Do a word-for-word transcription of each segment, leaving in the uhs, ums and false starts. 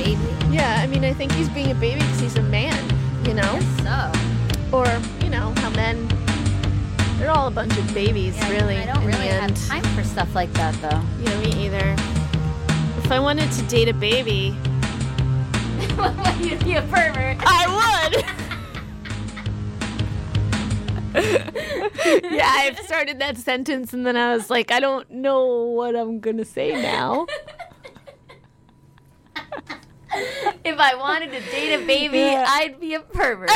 baby? Yeah, I mean, I think he's being a baby because he's a man, you know? I guess so. Or, you know, how men, they're all a bunch of babies, Yeah, really, I don't in really the have end. time for stuff like that, though. Yeah, me either. If I wanted to date a baby, You'd be a pervert. I would! Yeah, I've started that sentence and then I was like, I don't know what I'm gonna say now. If I wanted to date a baby, Yeah. I'd be a pervert.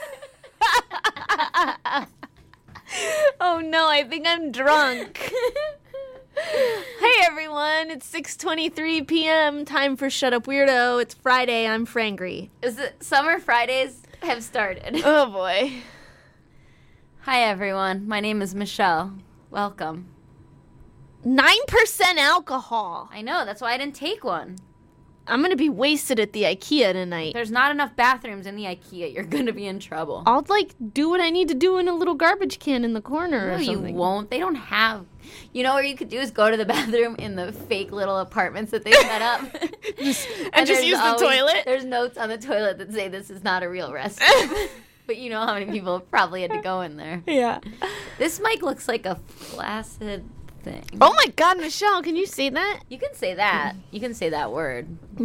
Oh no, I think I'm drunk. Hey everyone, it's six twenty-three p.m. Time for Shut Up Weirdo. It's Friday, I'm Frangry. Is it Summer Fridays have started? Oh boy. Hi everyone, my name is Michelle. Welcome. nine percent alcohol. I know, that's why I didn't take one. I'm gonna be wasted at the IKEA tonight. There's not enough bathrooms in the IKEA. You're gonna be in trouble. I'll like do what I need to do in a little garbage can in the corner No, or you something. won't. They don't have. You know what you could do is go to the bathroom in the fake little apartments that they set up. Just, and, just there's use the always- toilet. There's notes on the toilet that say this is not a real restroom. But you know how many people probably had to go in there. Yeah. This mic looks like a flaccid thing. Oh my God, Michelle, can you say that? You can say that. You can say that word.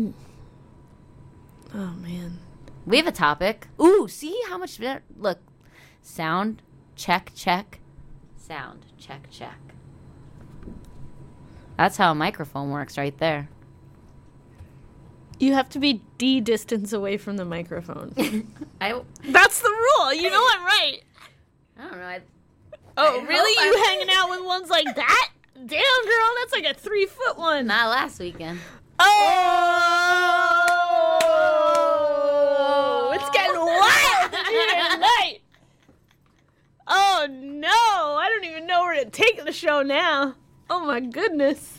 Oh man. We have a topic. Ooh, see how much better? Look. Sound, check, check. Sound, check, check. That's how a microphone works right there. You have to be D distance away from the microphone. I, That's the rule. You know I'm right. I don't know. I, Oh, I really? hope You I'm- hanging out with ones like that? Damn, girl, that's like a three foot one. not last weekend. Oh, it's getting wild in here tonight. Oh no, I don't even know where to take the show now. Oh my goodness.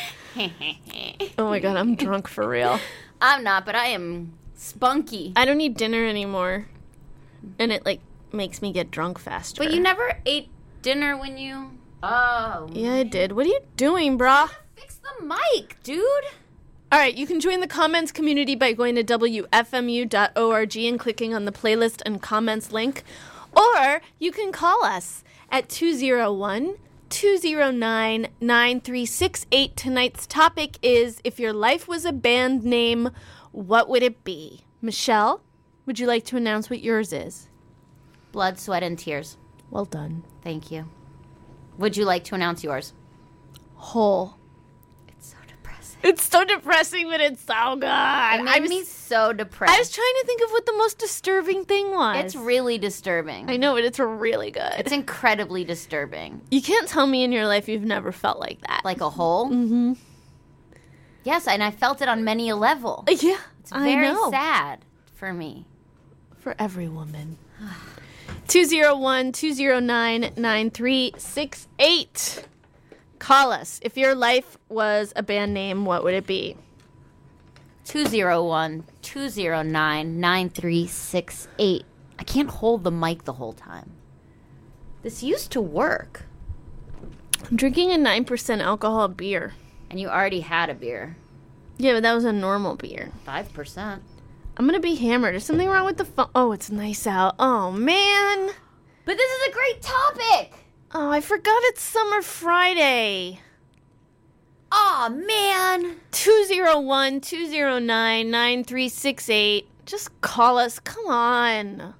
Oh my God, I'm drunk for real. I'm not, but I am spunky. I don't need dinner anymore, and it like makes me get drunk faster. But you never ate dinner when you... Oh. Yeah, I did. What are you doing, brah? Fix the mic, dude. All right, you can join the comments community by going to W F M U dot org and clicking on the playlist and comments link. Or you can call us at two oh one, two oh nine, nine three six eight. Tonight's topic is, if your life was a band name, what would it be? Michelle, would you like to announce what yours is? Blood, sweat, and tears. Well done. Thank you. Would you like to announce yours? Whole. It's so depressing. It's so depressing, but it's so good. It I made was, me so depressed. I was trying to think of what the most disturbing thing was. It's really disturbing. I know, but it's really good. It's incredibly disturbing. You can't tell me in your life you've never felt like that. Like a hole? Mm-hmm. Yes, and I felt it on many a level. Yeah, It's I very know. sad for me. For every woman. two oh one, two oh nine, nine three six eight. Call us. If your life was a band name, what would it be? two oh one, two oh nine, nine three six eight. I can't hold the mic the whole time. This used to work. I'm drinking a nine percent alcohol beer. And you already had a beer. Yeah, but that was a normal beer. five percent. I'm going to be hammered. Is something wrong with the phone? Oh, it's nice out. Oh, man. But this is a great topic! Oh, I forgot it's Summer Friday. Aw, man! two oh one, two oh nine, nine three six eight. Just call us. Come on.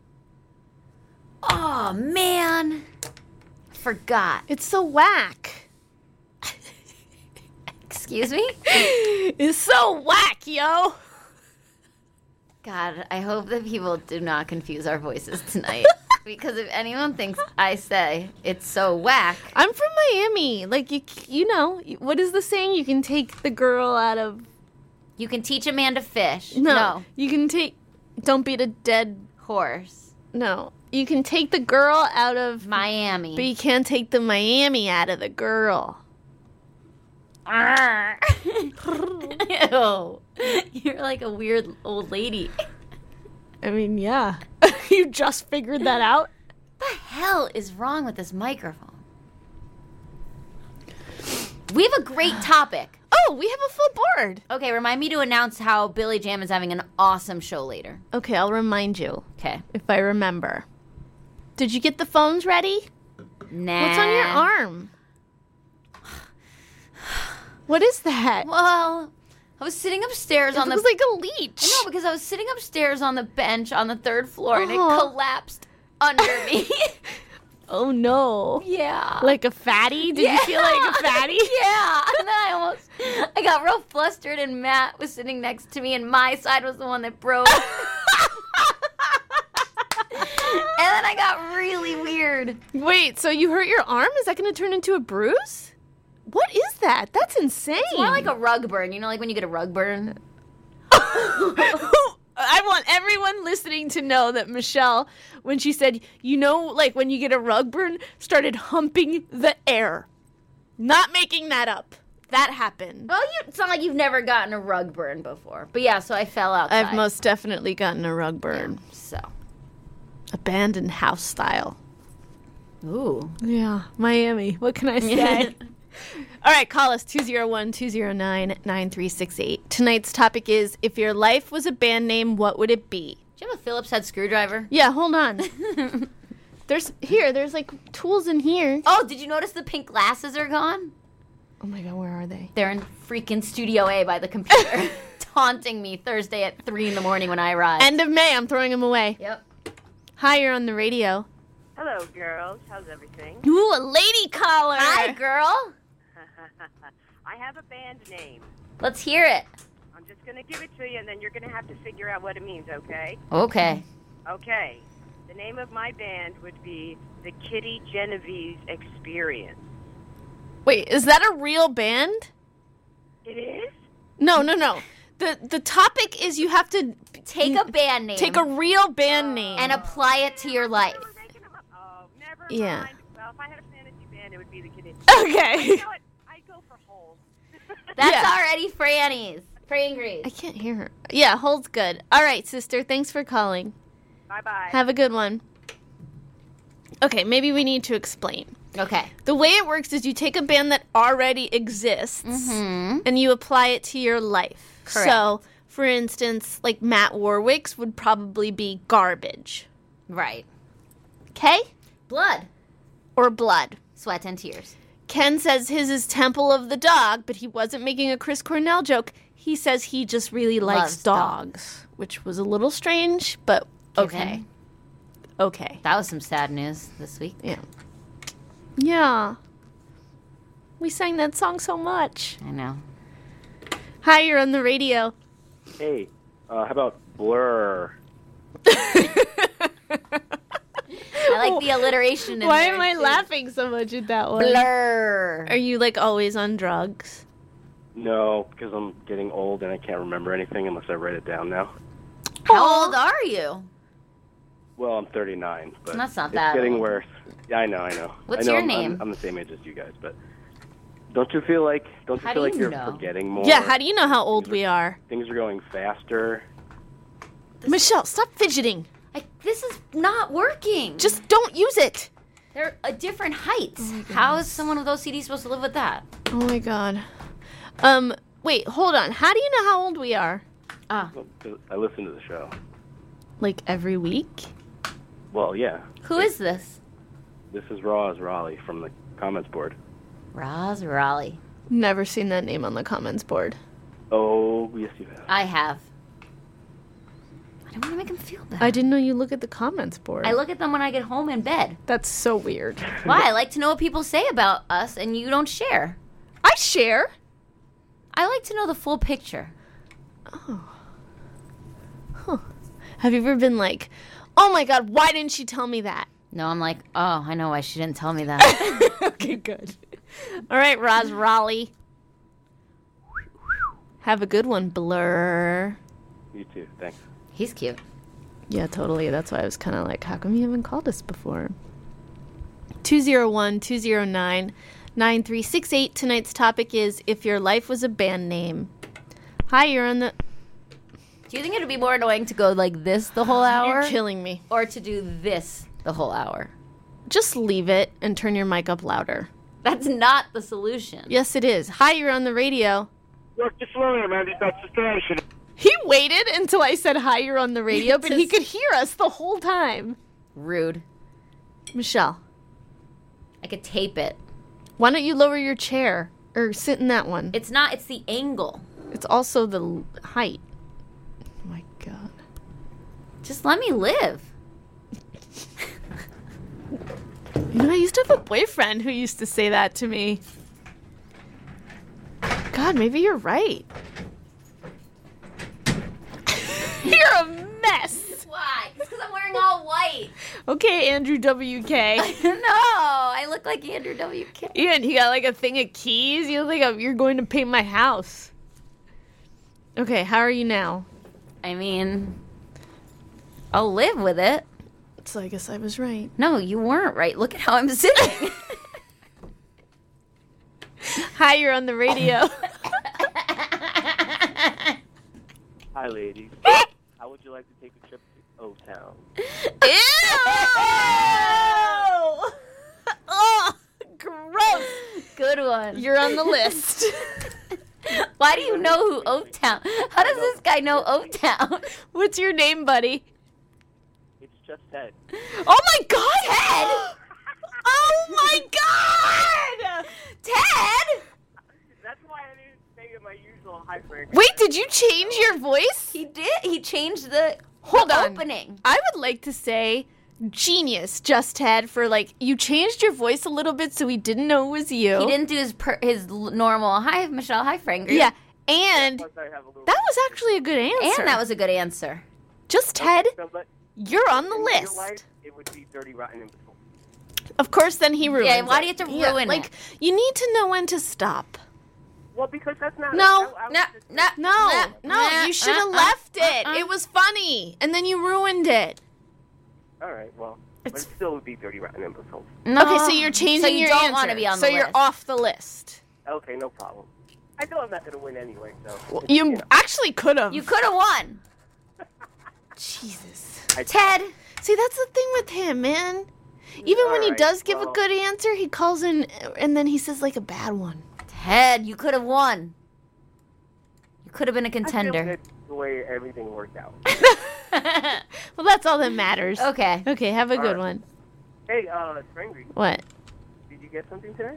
Aw, man! Forgot. It's so whack. Excuse me? It's so whack, yo. God, I hope that people do not confuse our voices tonight. Because if anyone thinks I say it's so whack, I'm from Miami. Like, you you know, what is the saying? You can take the girl out of... you can teach a man to fish. No. No. You can take... Don't beat a dead... Horse. No. You can take the girl out of... Miami. But you can't take the Miami out of the girl. Ew. You're like a weird old lady. I mean, yeah. You just figured that out? What the hell is wrong with this microphone? We have a great topic. Oh, we have a full board. Okay, remind me to announce how Billy Jam is having an awesome show later. Okay, I'll remind you. Okay. If I remember. Did you get the phones ready? Nah. What's on your arm? What is that? Well, I was sitting upstairs It on the... looks like a leech. I know, because I was sitting upstairs on the bench on the third floor, and it Uh-huh. collapsed under me. Oh, no. Yeah. Like a fatty? Did Yeah. you feel like a fatty? Yeah. And then I almost... I got real flustered, and Matt was sitting next to me, and my side was the one that broke. And then I got really weird. Wait, so you hurt your arm? Is that going to turn into a bruise? What is that? That's insane. It's more like a rug burn. You know, like when you get a rug burn? I want everyone listening to know that Michelle, when she said, you know, like when you get a rug burn, started humping the air. Not making that up. That happened. Well, you, it's not like you've never gotten a rug burn before. But yeah, so I fell outside. I've most definitely gotten a rug burn. Yeah, so. Abandoned house style. Ooh. Yeah, Miami. What can I say? All right, call us two oh one, two oh nine, nine three six eight. Tonight's topic is, if your life was a band name, what would it be? Do you have a Phillips head screwdriver? Yeah, hold on. There's here, there's like tools in here. Oh, did you notice the pink glasses are gone? Oh my god, where are they? They're in freaking Studio A by the computer, taunting me Thursday at three in the morning when I arrive. End of May, I'm throwing them away. Yep. Hi, you're on the radio. Hello, girls. How's everything? Ooh, a lady caller. Hi, girl. I have a band name. Let's hear it. I'm just going to give it to you, and then you're going to have to figure out what it means, okay? Okay. Okay. The name of my band would be the Kitty Genovese Experience. Wait, is that a real band? It is? No, no, no. The the topic is you have to Take a band name. take a real band name. and apply it to your life. We're making them up. Oh, never Yeah. mind. Well, if I had a fantasy band, it would be the Kitty. Okay. You know what? I go for Hole. That's Yeah. already Franny's. Frangry's. I can't hear her. Yeah, hold's good. All right, sister, thanks for calling. Bye-bye. Have a good one. Okay, maybe we need to explain. Okay. The way it works is you take a band that already exists Mm-hmm. and you apply it to your life. Correct. So, for instance, like Matt Warwick's would probably be Garbage. Right. Okay? Blood. Or Blood. Sweat and tears. Ken says his is Temple of the Dog, but he wasn't making a Chris Cornell joke. He says he just really likes Loves dogs, dogs. which was a little strange, but okay. Given. Okay. That was some sad news this week. Yeah. Yeah. We sang that song so much. I know. Hi, you're on the radio. Hey, uh, how about Blur? I like the alliteration in Why there, am I too. laughing so much at that one? Blur. Are you like always on drugs? No, because I'm getting old and I can't remember anything unless I write it down now. How old are you? Well, I'm thirty-nine, but That's not it's that getting old. worse. Yeah, I know, I know. What's I know your I'm, name? I'm, I'm the same age as you guys, but don't you feel like don't you How feel do like you you're know? forgetting more? Yeah, how do you know how old we are? Things are going faster. Michelle, stop fidgeting. I, this is not working. Just don't use it. They're a different height. How is someone with O C D supposed to live with that? Oh my god. Um, wait, hold on. How do you know how old we are? Ah, Well, 'cause I listen to the show. Like every week? Well, yeah. who is this? This is Roz Raleigh from the comments board. Roz Raleigh. Never seen that name on the comments board. Oh, yes, you have. I have. I don't want to make him feel bad. I didn't know you look at the comments board. I look at them when I get home in bed. That's so weird. Why? I like to know what people say about us, and you don't share. I share. I like to know the full picture. Have you ever been like, oh my god, why didn't she tell me that? No, I'm like, oh, I know why she didn't tell me that. Okay, good. All right, Roz Raleigh. Have a good one, Blur. You too. Thanks. He's cute. Yeah, totally. That's why I was kind of like, how come you haven't called us before? two oh one, two oh nine, nine three six eight. Tonight's topic is, if your life was a band name. Hi, you're on the... Do you think it would be more annoying to go like this the whole hour? You're killing me. Or to do this the whole hour? Just leave it and turn your mic up louder. That's not the solution. Yes, it is. Hi, you're on the radio. Look, just slow man. That's the station. He waited until I said hi, you're on the radio, but he could hear us the whole time. Rude. Michelle, I could tape it. why don't you lower your chair or sit in that one? It's not, it's the angle. It's also the l- height. Oh my God. Just let me live. You know, I used to have a boyfriend who used to say that to me. God, maybe you're right. You're a mess. Why? It's because I'm wearing all white. Okay, Andrew W K. No, I look like Andrew W K. Yeah, and he got like a thing of keys. You look like a, you're going to paint my house. Okay, how are you now? I mean, I'll live with it. So I guess I was right. No, you weren't right. Look at how I'm sitting. Hi, you're on the radio. Hi, ladies. How would you like to take a trip to O-Town? Ew! Oh, gross. Good one. You're on the list. Why do you know who O-Town? How does this guy know O-Town? What's your name, buddy? It's just Ted. Oh my God, Ted! Oh my God! Ted! That's why I didn't say my usual high frame. Wait, did you change your voice? He did. He changed the, Hold the on. opening. I would like to say genius, Just Ted, for like, you changed your voice a little bit so we didn't know it was you. He didn't do his per, his l- normal, hi, Michelle, hi, Frank. Yeah, and Plus I have a little that was actually a good answer. And that was a good answer. Just Ted, So, but you're on the in real list. life, it would be Dirty Rotten Imbecile. Of course, then he ruins Yeah, why it. do you have to Yeah, ruin like, it? you need to know when to stop. Well, because that's not... No, I, I was No, just- no, No, no, no, no, you should have uh, uh, left it. uh-uh. It was funny, and then you ruined it. All right, well, It's- but it still would be Dirty Rotten Imbeciles. No. Okay, so you're changing so you your don't answer. want to be on so the you're list. off the list. Okay, no problem. I know I'm not going to win anyway, so... Well, you actually could have. You could have won. Jesus. I- Ted. See, that's the thing with him, man. Even when he Alright, does give well- a good answer, he calls in and then he says like a bad one. Ted, you could have won. You could have been a I feel contender. good the way everything worked out. Well, that's all that matters. Okay. Okay, have a good Alright. one. Hey, uh, Strangry, What? did you get something today?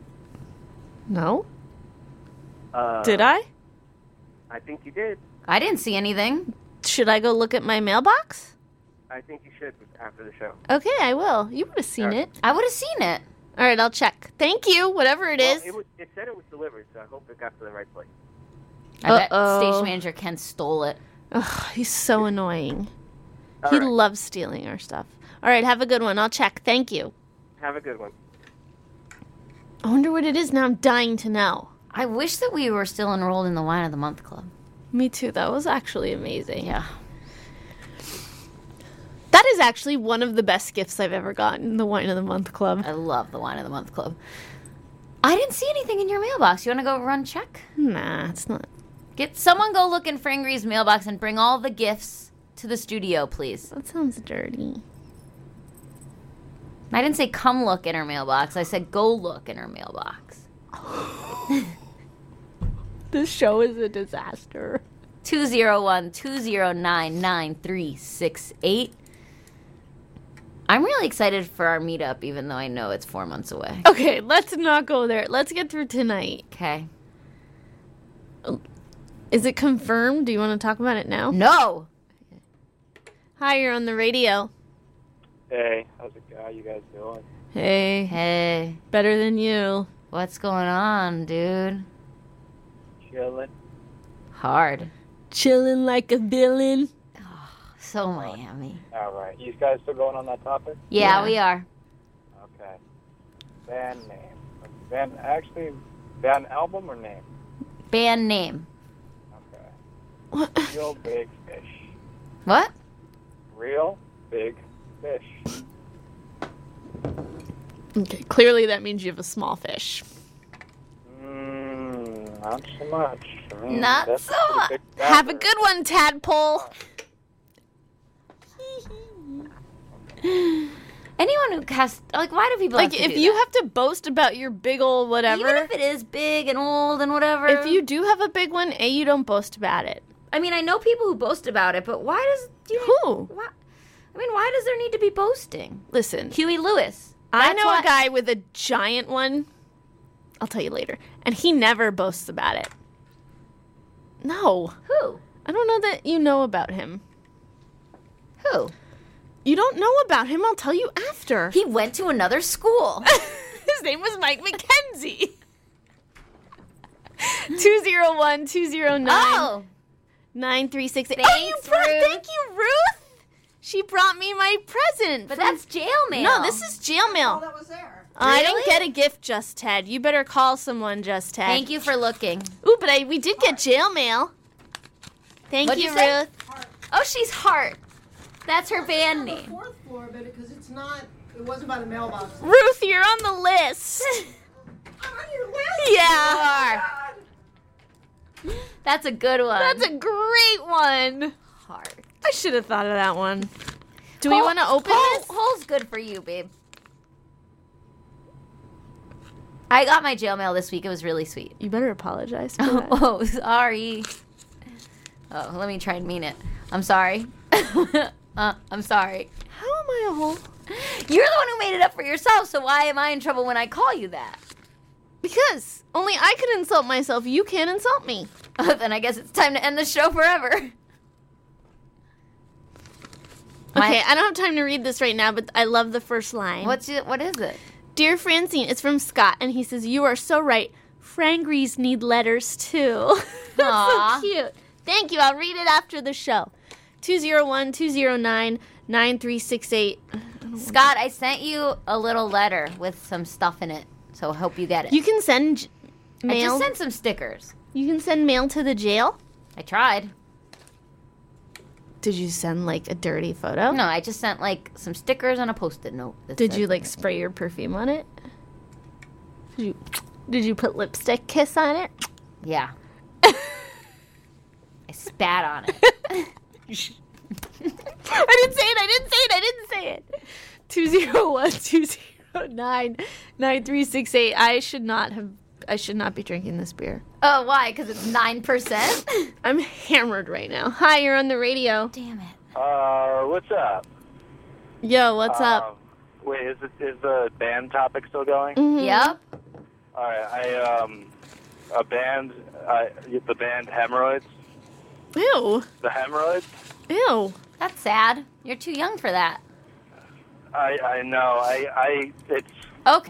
No? Uh, Did I? I think you did. I didn't see anything. Should I go look at my mailbox? I think you should after the show. Okay, I will. You would have seen Alright. it. I would have seen it. All right, I'll check. Thank you, whatever it Well, is. it, was, it said it was delivered, so I hope it got to the right place. I bet Uh-oh. station manager Ken stole it. Ugh, he's so annoying. All he right. loves stealing our stuff. All right, have a good one. I'll check. Thank you. Have a good one. I wonder what it is now. I'm dying to know. I wish that we were still enrolled in the Wine of the Month Club. Me too. That was actually amazing. Yeah. That is actually one of the best gifts I've ever gotten, the Wine of the Month Club. I love the Wine of the Month Club. I didn't see anything in your mailbox. You want to go run check? Nah, it's not. Get someone go look in Frangry's mailbox and bring all the gifts to the studio, please. That sounds dirty. I didn't say come look in her mailbox. I said go look in her mailbox. This show is a disaster. two zero one, two zero nine, nine three six eight. I'm really excited for our meetup, even though I know it's four months away. Okay, let's not go there. Let's get through tonight. Okay. Is it confirmed? Do you want to talk about it now? No. Hi, you're on the radio. Hey, how's it go? How you guys doing? Hey, Hey, better than you. what's going on, dude? Chilling. Hard. Chilling like a villain. So Miami. All right. You guys still going on that topic? Yeah, Yeah. we are. Okay. Band name. Band actually, band album or name? Band name. Okay. What? Real big fish. What? Real big fish. Okay, clearly that means you have a small fish. Mmm, not so much. Mm, Not that's so a pretty much. big Have a factor. good one, tadpole. Anyone who has like, why do people Like, have to if do you that? have to boast about your big old whatever, Even if it is big and old and whatever. if you do have a big one, A, you don't boast about it. I mean, I know people who boast about it, but why does do you Who? Why, I mean, why does there need to be boasting? Listen, Huey Lewis. I That's know why- a guy with a giant one. I'll tell you later. And he never boasts about it. No. Who? I don't know that you know about him. Who? You don't know about him. I'll tell you after. He went to another school. His name was Mike McKenzie. two oh one, two oh nine, Oh, nine three six eight. Thanks, Oh, you brought, Ruth. thank you, Ruth. She brought me my present. but from- that's jail mail. No, this is jail mail. that was there. I didn't Really? get a gift, Just Ted. You better call someone, Just Ted. Thank you for looking. Ooh, but I we did get jail mail. Thank What'd you, you say? Ruth. Oh, she's Heart. That's her band On the name. fourth floor, but because it's not, it wasn't by the mailbox. Ruth, you're on the list. I'm on your list. Yeah. That's a good one. That's a great one. Heart. I should have thought of that one. Do we Hole- want to open Hole- this? Hole's good for you, babe. I got my jail mail this week. It was really sweet. You better apologize for that. Oh, sorry. Oh, let me try and mean it. I'm sorry. uh, I'm sorry. How am I a hole? You're the one who made it up for yourself, so why am I in trouble when I call you that? Because only I could insult myself. You can't insult me. Then I guess it's time to end the show forever. Okay, My- I don't have time to read this right now, but I love the first line. What's it? What is it? Dear Francine, it's from Scott, and he says, you are so right. Frangries need letters, too. That's Aw. so cute. Thank you. I'll read it after the show. two oh one, two oh nine, nine three six eight. Scott, I sent you a little letter with some stuff in it, so I hope you get it. You can send j- I mail. just sent some stickers. You can send mail to the jail? I tried. Did you send, like, a dirty photo? No, I just sent like some stickers and a post-it note. that Did said- you, like, spray your perfume on it? Did you, did you put lipstick kiss on it? Yeah. I spat on it. I didn't say it. I didn't say it. I didn't say it. two oh one, two oh nine, nine three six eight. I should not have. I should not be drinking this beer. Oh, why? Because it's nine percent? I'm hammered right now. Hi, you're on the radio. Damn it. Uh, what's up? Yo, what's up? Um, wait, is it, is the band topic still going? Mhm. Yep. All right, I um, a band, uh, the band Hemorrhoids. Ew. The Hemorrhoids. Ew. That's sad. You're too young for that. I I know. I I it's Okay.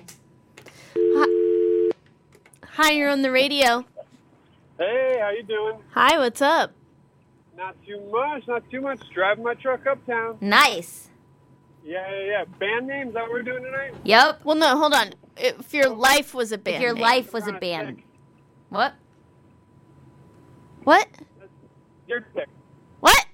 Hi, you're on the radio. Hey, how you doing? Hi, what's up? Not too much, not too much. Driving my truck uptown. Nice. Yeah, yeah, yeah. Band names that we're doing tonight? Yep. Well, no, hold on. If your life was a band, If your name. life was a Kinda band. sick. What? What? You're sick. What?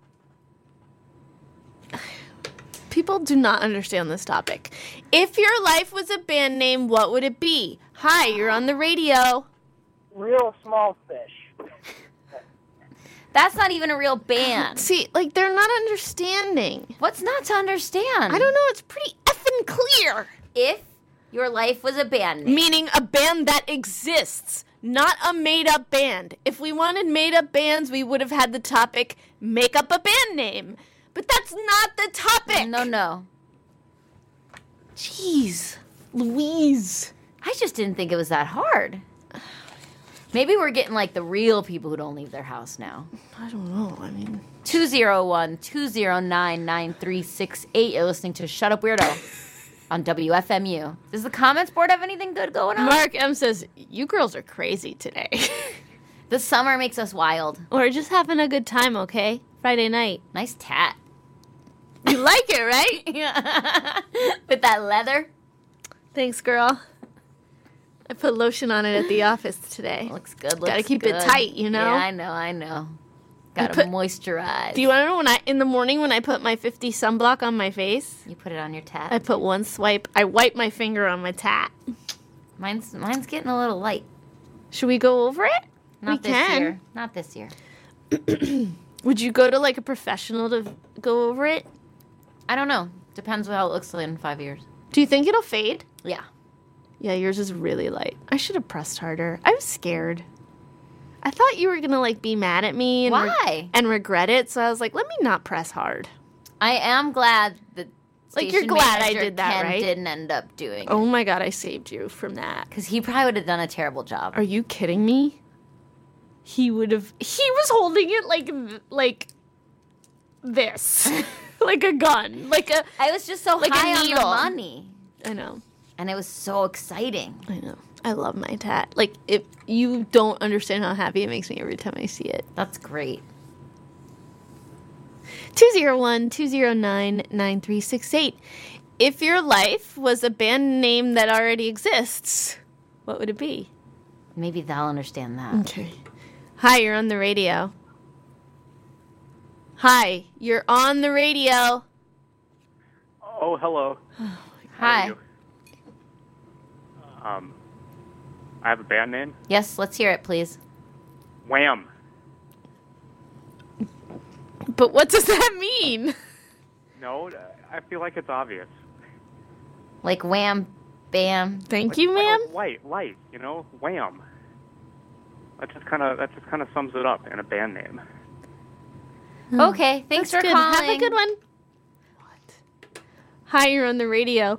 People do not understand this topic. If your life was a band name, what would it be? Hi, you're on the radio. real small fish. That's not even a real band. See, like, they're not understanding. What's not to understand? I don't know, it's pretty effing clear. If your life was a band name. Meaning a band that exists, not a made-up band. If we wanted made-up bands, we would have had the topic, make up a band name. But that's not the topic. No, no. Jeez. Louise. I just didn't think it was that hard. Maybe we're getting like the real people who don't leave their house now. I don't know, I mean... two oh one, two oh nine, nine three six eight. You're listening to Shut Up Weirdo on W F M U. Does the comments board have anything good going on? Mark M says, you girls are crazy today. The summer makes us wild. We're just having a good time, okay? Friday night. Nice tat. You like it, right? Yeah. With that leather. Thanks, girl. I put lotion on it at the office today. Looks good. Looks Gotta keep it good. tight, you know? Yeah, I know, I know. Gotta put- moisturize. Do you want to know when I, in the morning when I put my fifty sunblock on my face, You put it on your tat? I put one swipe, I wipe my finger on my tat. Mine's mine's getting a little light. Should we go over it? Not we this can. year. Not this year. Would you go to like a professional to go over it? I don't know. Depends on how it looks like in five years. Do you think it'll fade? Yeah. Yeah, yours is really light. I should have pressed harder. I was scared. I thought you were going to, like, be mad at me. And Why? Re- and regret it, so I was like, let me not press hard. I am glad that Like, you're station glad I manager did that, Ken right? didn't end up doing Oh, it. my God, I saved you from that. Because he probably would have done a terrible job. Are you kidding me? He would have... He was holding it like, like this. Like a gun. Like a... I was just so Like a high on the needle. money. I know. And it was so exciting. I know. I love my tat. Like, if you don't understand how happy it makes me every time I see it. That's great. two zero one, two zero nine, nine three six eight. If your life was a band name that already exists, what would it be? Maybe they'll understand that. Okay. Hi, you're on the radio. Hi, you're on the radio. Oh, hello. How are Hi. you? Um, I have a band name. Yes, let's hear it, please. Wham. But what does that mean? No, I feel like it's obvious. Like wham, bam. Thank Like- you, like- ma'am. like light, light. You know, wham. That just kind of that just kind of sums it up in a band name. Okay, thanks That's for good. calling. Have a good one. What? Hi, you're on the radio.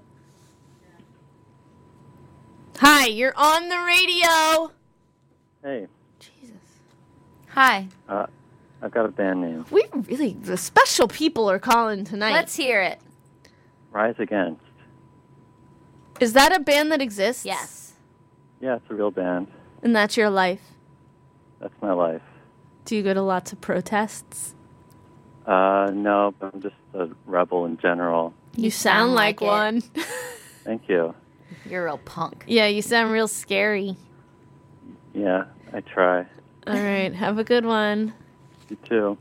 Hi, you're on the radio. Hey, Jesus. Hi. uh, I've got a band name. We really, the special people are calling tonight. Let's hear it. Rise Against. Is that a band that exists? Yes. Yeah, it's a real band. And that's your life? That's my life. Do you go to lots of protests? Uh, no, but I'm just a rebel in general. You, sound, sound like, like it. one. Thank you. You're a real punk. Yeah, you sound real scary. Yeah, I try. All right, have a good one. You too.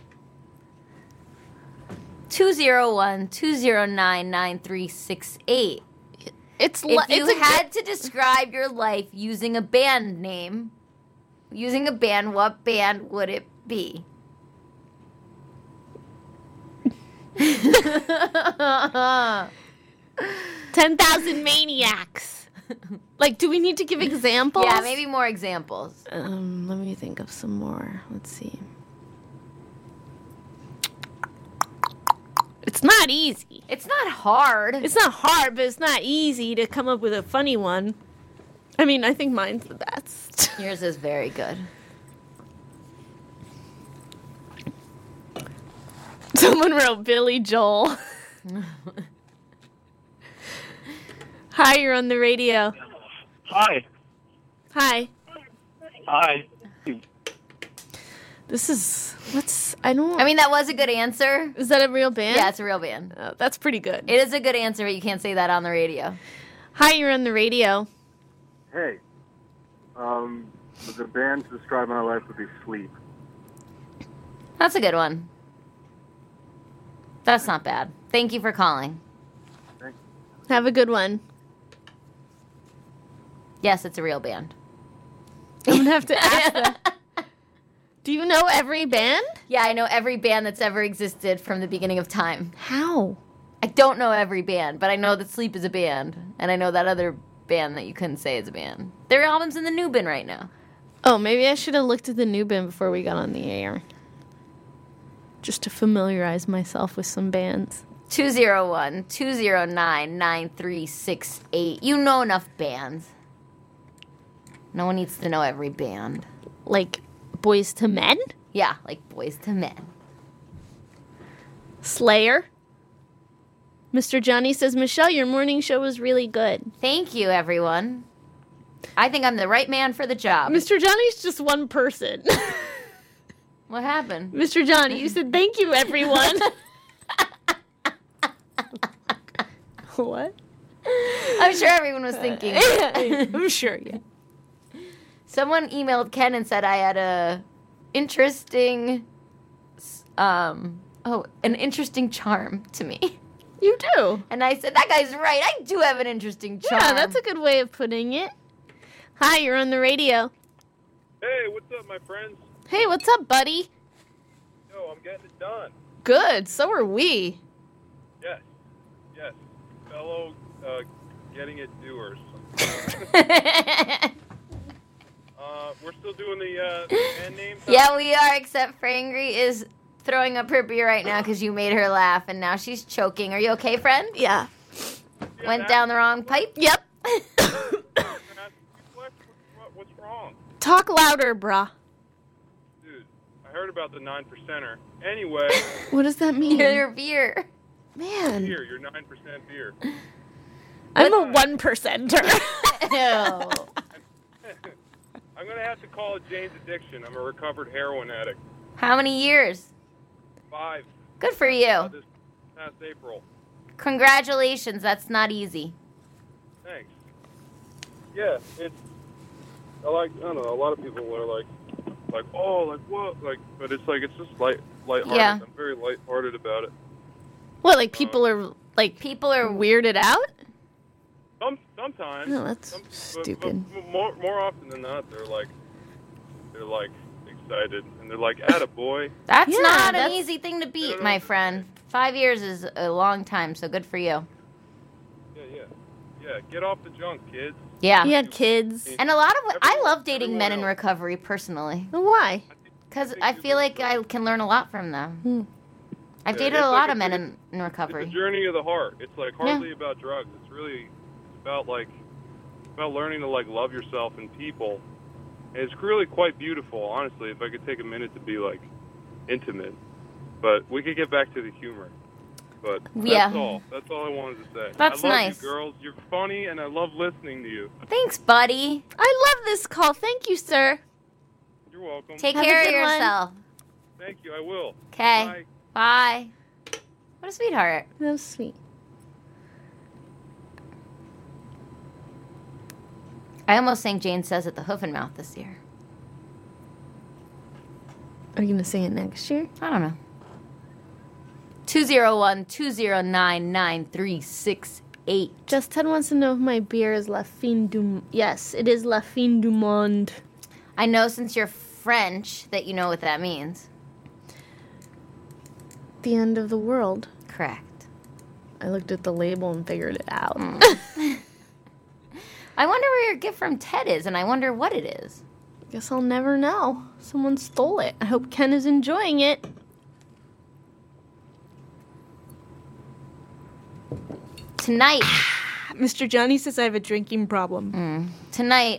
two zero one, two zero nine, nine three six eight. It's If li- you it's a had to describe your life using a band name, using a band, what band would it be? ten thousand maniacs. Like, do we need to give examples? Yeah, maybe more examples. Um, let me think of some more. Let's see. It's not easy. It's not hard. It's not hard, but it's not easy to come up with a funny one. I mean, I think mine's the best. Yours is very good. Someone wrote Billy Joel. Hi, you're on the radio. Hi. Hi. Hi. This is, what's, I don't, I mean, that was a good answer. is that a real band? Yeah, it's a real band. Oh, that's pretty good. It is a good answer, but you can't say that on the radio. Hi, you're on the radio. Hey. Um, the band to describe my life would be Sleep. That's a good one. That's not bad. Thank you for calling. Have a good one. Yes, it's a real band. I'm gonna have to ask them. Do you know every band? Yeah, I know every band that's ever existed from the beginning of time. How? I don't know every band, but I know that Sleep is a band, and I know that other band that you couldn't say is a band. Their album's in the new bin right now. Oh, maybe I should have looked at the new band before we got on the air. Just to familiarize myself with some bands. two zero one, two zero nine, nine three six eight. You know enough bands. No one needs to know every band. Like Boys to Men? Yeah, like Boys to Men. Slayer? Mister Johnny says, Michelle, your morning show was really good. Thank you, everyone. I think I'm the right man for the job. Mister Johnny's just one person. What happened? Mister Johnny, you said thank you, everyone. What? I'm sure everyone was thinking. I'm sure, yeah. Someone emailed Ken and said I had a interesting, um, oh, an interesting charm to me. You do. And I said, that guy's right. I do have an interesting charm. Yeah, that's a good way of putting it. Hi, you're on the radio. Hey, what's up, my friends? Hey, what's up, buddy? Yo, I'm getting it done. Good. So are we. Yes. Yes, fellow uh, getting it doers. uh, we're still doing the uh, band name. Yeah, we are, except Frangry is throwing up her beer right now because you made her laugh, and now she's choking. Are you okay, friend? Yeah. Yeah, Went that- down the wrong pipe? Yep. What, what, what's wrong? Talk louder, brah. Dude, I heard about the nine percenter. Anyway, What does that mean? Your beer. Man, beer, your nine percent beer. I'm a one percenter. Ew. I'm going to have to call it Jane's Addiction. I'm a recovered heroin addict. How many years? Five. Good for Uh, you. this past April. Congratulations. That's not easy. Thanks. Yeah, it's. I like. I don't know. A lot of people are like, like, oh, like what? Like, but it's like it's just light, lighthearted. Yeah. I'm very lighthearted about it. What, like people are like People are weirded out? Some sometimes. No, that's some, but- stupid. But more more often than not, they're like, they're like excited and they're like, "Atta boy." That's Yeah, not that's- an easy thing to beat, don't my know. friend. Five years is a long time, so good for you. Yeah, yeah, yeah. Get off the junk, kids. Yeah. He had kids. And a lot of I Everyone- love dating men in everyone else. recovery personally Why? because I feel like I can learn a lot from them. Hmm. I've Yeah, dated it's a like lot a of men pretty- in, in It's recovery. a journey of the heart. It's like hardly about drugs. It's really about like about learning to like love yourself and people. And it's really quite beautiful, honestly. If I could take a minute to be like intimate, but we could get back to the humor. But that's Yeah. all. That's all I wanted to say. That's I love nice. you, girls. You're funny, and I love listening to you. Thanks, buddy. I love this call. Thank you, sir. You're welcome. Take Have a care of good one. yourself. Thank you. I will. Okay. Bye. Bye. What a sweetheart. That was sweet. I almost sang Jane Says at the Hoof and Mouth this year. Are you gonna sing it next year? I don't know. two zero one, two zero nine, nine three six eight. Just Ted wants to know if my beer is La Fin du. Yes, it is La Fin du Monde. I know since you're French that you know what that means. The end of the world. Correct. I looked at the label and figured it out. I wonder where your gift from Ted is, and I wonder what it is. Guess I'll never know. Someone stole it. I hope Ken is enjoying it. Tonight, Mister Johnny says I have a drinking problem. tonight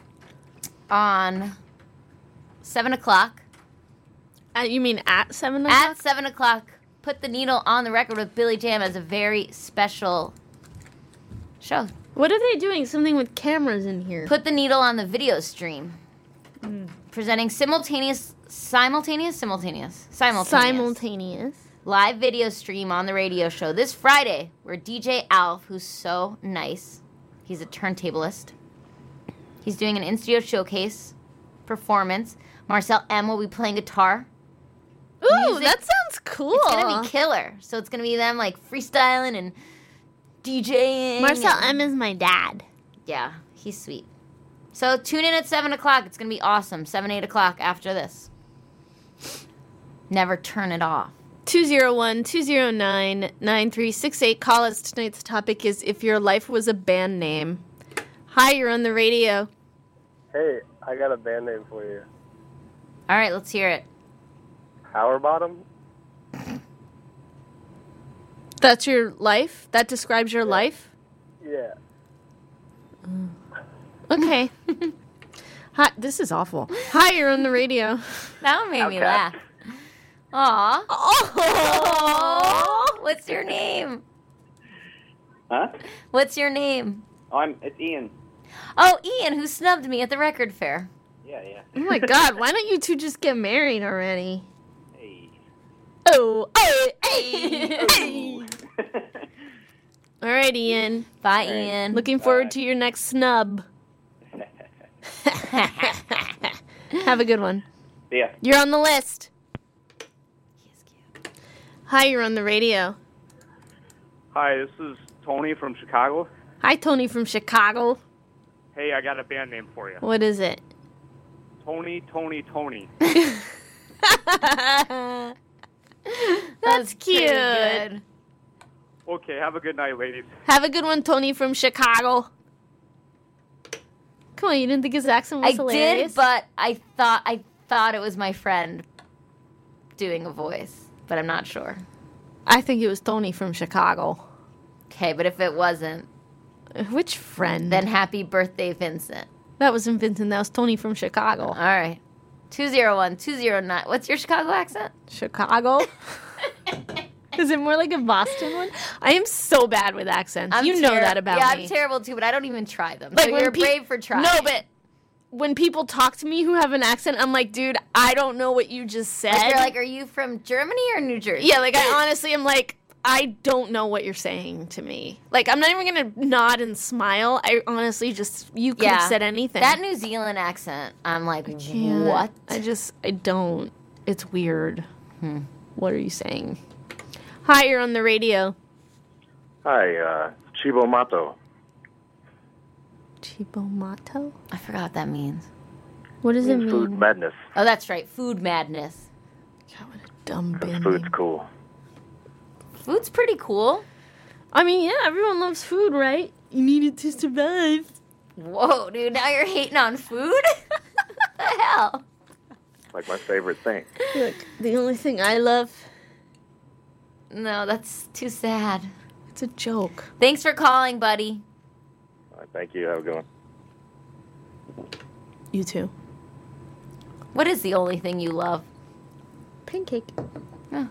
on seven o'clock, Uh, you mean at seven o'clock? at seven o'clock, Put the Needle on the Record with Billy Jam as a very special show. What are they doing? Something with cameras in here. Put the Needle on the video stream. Presenting simultaneous, simultaneous, simultaneous, simultaneous. Simultaneous. Live video stream on the radio show this Friday, where D J Alf, who's so nice, he's a turntablist, he's doing an in-studio showcase performance. Marcel M will be playing guitar. Ooh, Music. that sounds cool. It's gonna be killer. So it's gonna be them like freestyling and DJing. Marcel and- M is my dad. Yeah, he's sweet. So tune in at seven o'clock. It's gonna be awesome. Seven, eight o'clock after this. Never turn it off. two zero one, two zero nine, nine three six eight. Call us. Tonight's topic is if your life was a band name. Hi, you're on the radio. Hey, I got a band name for you. All right, let's hear it. Power Bottom? That's your life? That describes your life? Yeah. Okay. Hi, this is awful. Hi, you're on the radio. That one made me Okay. laugh. Aw. Oh! What's your name? Huh? What's your name? Oh, I'm, it's Ian. Oh, Ian, who snubbed me at the record fair. Yeah, yeah. Oh my god, why don't you two just get married already? Hey. Oh, oh, hey, hey. All right, Ian. Bye, All right. Ian. Looking forward to your next snub. Have a good one. Yeah. You're on the list. He's cute. Hi, you're on the radio. Hi, this is Tony from Chicago. Hi, Tony from Chicago. Hey, I got a band name for you. What is it? Tony, Tony, Tony. That's That's pretty cute. good. Okay, have a good night, ladies. Have a good one, Tony from Chicago. Come on, you didn't think his accent was I hilarious? did, but I thought I thought it was my friend doing a voice, but I'm not sure. I think it was Tony from Chicago. Okay, but if it wasn't, which friend? Then happy birthday, Vincent. That wasn't Vincent. That was Tony from Chicago. All right. two oh one, two oh nine. What's your Chicago accent? Chicago? Is it more like a Boston one? I am so bad with accents. I'm you know ter- that about yeah, me. I'm terrible too, but I don't even try them. Like so when you're pe- brave for trying. No, but when people talk to me who have an accent, I'm like, dude, I don't know what you just said. Like, you're like, are you from Germany or New Jersey? Yeah, like I honestly am like, I don't know what you're saying to me. Like, I'm not even going to nod and smile. I honestly just, you could have said anything. That New Zealand accent, I'm like, can't. what? I just, I don't. It's weird. Hmm. What are you saying? Hi, you're on the radio. Hi, uh, Chibo Mato. Chibo Mato? I forgot what that means. What does it mean? Food madness. Oh, that's right. Food madness. God, what a dumb band Food's name. cool. Food's pretty cool. I mean, yeah, everyone loves food, right? You need it to survive. Whoa, dude, now you're hating on food? What the hell? Like my favorite thing. Look, the only thing I love... No, that's too sad. It's a joke. Thanks for calling, buddy. All right, thank you. Have a good one. You too. What is the only thing you love? Pancake. Oh.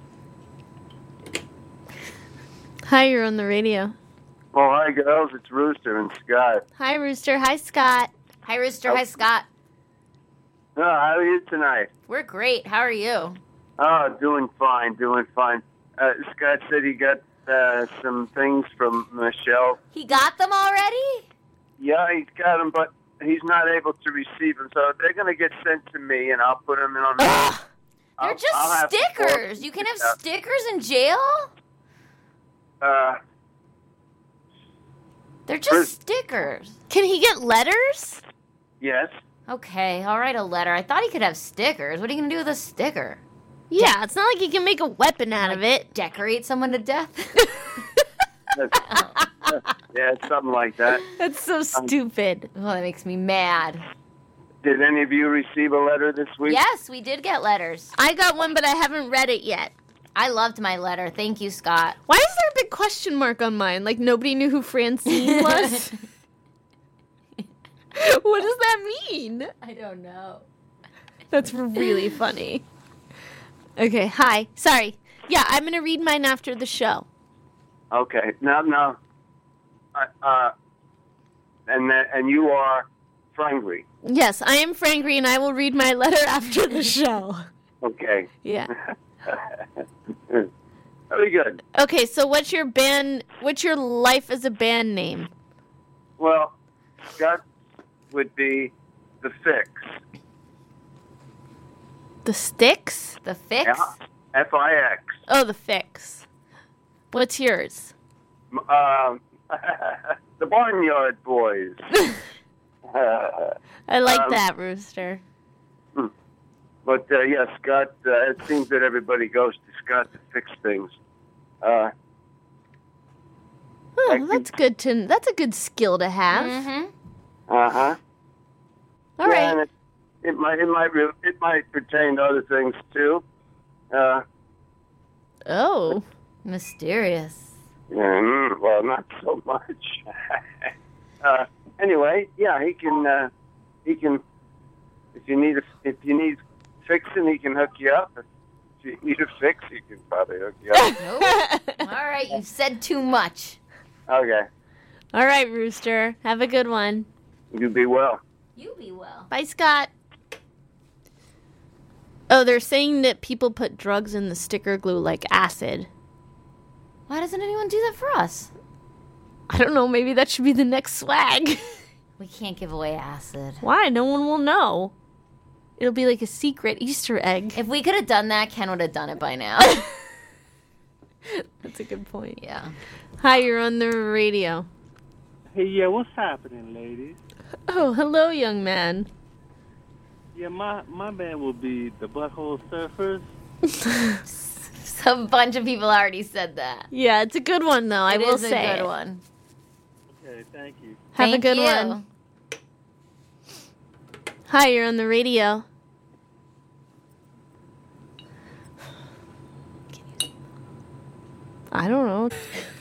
Hi, you're on the radio. Oh, hi, girls. It's Rooster and Scott. Hi, Rooster. Hi, Scott. Hi, Rooster. Hi, Scott. Oh, how are you tonight? We're great. How are you? Oh, doing fine, doing fine. Uh, Scott said he got uh, some things from Michelle. He got them already? Yeah, he's got them, but he's not able to receive them, so they're going to get sent to me, and I'll put them in on the... They're I'll- just I'll have to stickers. forward You can have it out. stickers in jail? Uh, They're just stickers. Can he get letters? yes. Okay, I'll write a letter. I thought he could have stickers. What are you going to do with a sticker? Yeah, it's not like he can make a weapon out of it. Decorate someone to death? Yeah, it's something like that. That's so stupid. Oh, that makes me mad. Did any of you receive a letter this week? Yes, we did get letters. I got one, but I haven't read it yet. I loved my letter. Thank you, Scott. Why is there a big question mark on mine? Like nobody knew who Francine was? What does that mean? I don't know. That's really funny. Okay, hi. Sorry. Yeah, I'm going to read mine after the show. Okay. Now, now, uh, uh, and that, and you are Frangry. Yes, I am Frangry, and I will read my letter after the show. Okay. Yeah. Very good. Okay, so what's your band, what's your life as a band name? Well, Scott would be the Fix. The Sticks? The Fix? Yeah. F I X. Oh, the Fix. What's yours? Um, the Barnyard Boys. I like Um, that, Rooster. But, uh, yeah, Scott, uh, it seems that everybody goes to Scott to fix things. Uh, Oh, that's good to, that's a good skill to have. Mm-hmm. uh-huh. All yeah, right. and it, it might, it might, re- it might pertain to other things, too. Uh, Oh. Mysterious. mm, well, not so much. uh, anyway, yeah, he can, uh, he can, if you need, a, if you need fixing, he can hook you up. If you need a fix, he can probably hook you up. Nope. All right, you've said too much. Okay. All right, Rooster. Have a good one. You be well. You be well. Bye, Scott. Oh, they're saying that people put drugs in the sticker glue like acid. Why doesn't anyone do that for us? I don't know. Maybe that should be the next swag. We can't give away acid. Why? No one will know. It'll be like a secret Easter egg. If we could have done that, Ken would have done it by now. That's a good point. Yeah. Hi, you're on the radio. Hey, yeah, what's happening, ladies? Oh, hello, young man. Yeah, my, my band will be the Butthole Surfers. A bunch of people already said that. Yeah, it's a good one, though. I It will is a say. good one. Okay, thank you. Have Thank a good you. one. Hi, you're on the radio. I don't know.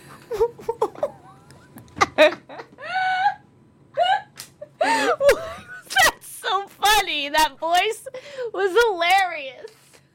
Why was that so funny? That voice was hilarious.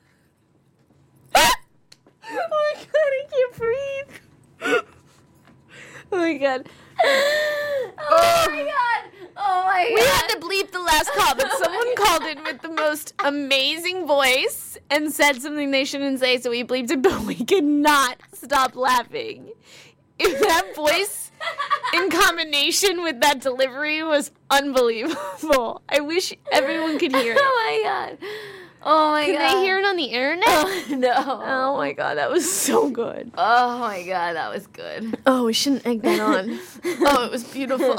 Oh my god, I can't breathe. Oh my god. Oh my god. Oh my god. We had to bleep the last call, but someone called in with the most amazing voice and said something they shouldn't say, so we bleeped it, but we could not stop laughing. If that voice in combination with that delivery was unbelievable. I wish everyone could hear it. Oh my god. Oh my Can god. they hear it on the internet? Oh, no. Oh my god, that was so good. Oh my god, that was good. Oh, we shouldn't egg that on. Oh, it was beautiful.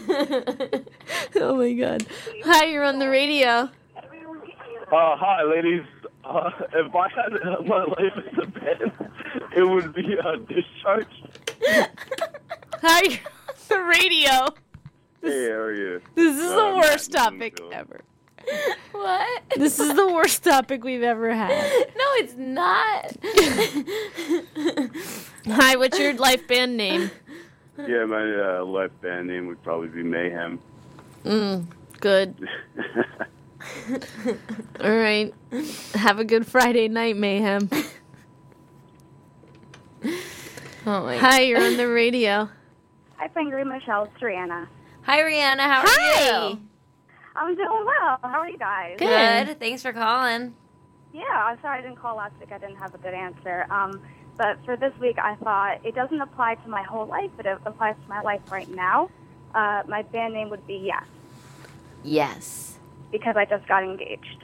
Oh my god. Hi, you're on the radio. Uh, hi, ladies. Uh, if I had uh, my life as a band, it would be uh, Discharge. Hi, you're on the radio. Hey, how are you? This is Uh, the worst Matt, topic ever. What? This is the worst topic we've ever had. No, it's not. Hi, what's your life band name? Yeah, my uh, life band name would probably be Mayhem. Mm, good. All right. Have a good Friday night, Mayhem. Oh my Hi, you're on the radio. Hi, Finger Michelle. It's Rihanna. Hi, Rihanna. How are Hi. you? I'm doing well. How are you guys? Good. Thanks for calling. Yeah, I'm sorry I didn't call last week. I didn't have a good answer. Um, but for this week, I thought it doesn't apply to my whole life, but it applies to my life right now. Uh, my band name would be Yes, Yes. because I just got engaged.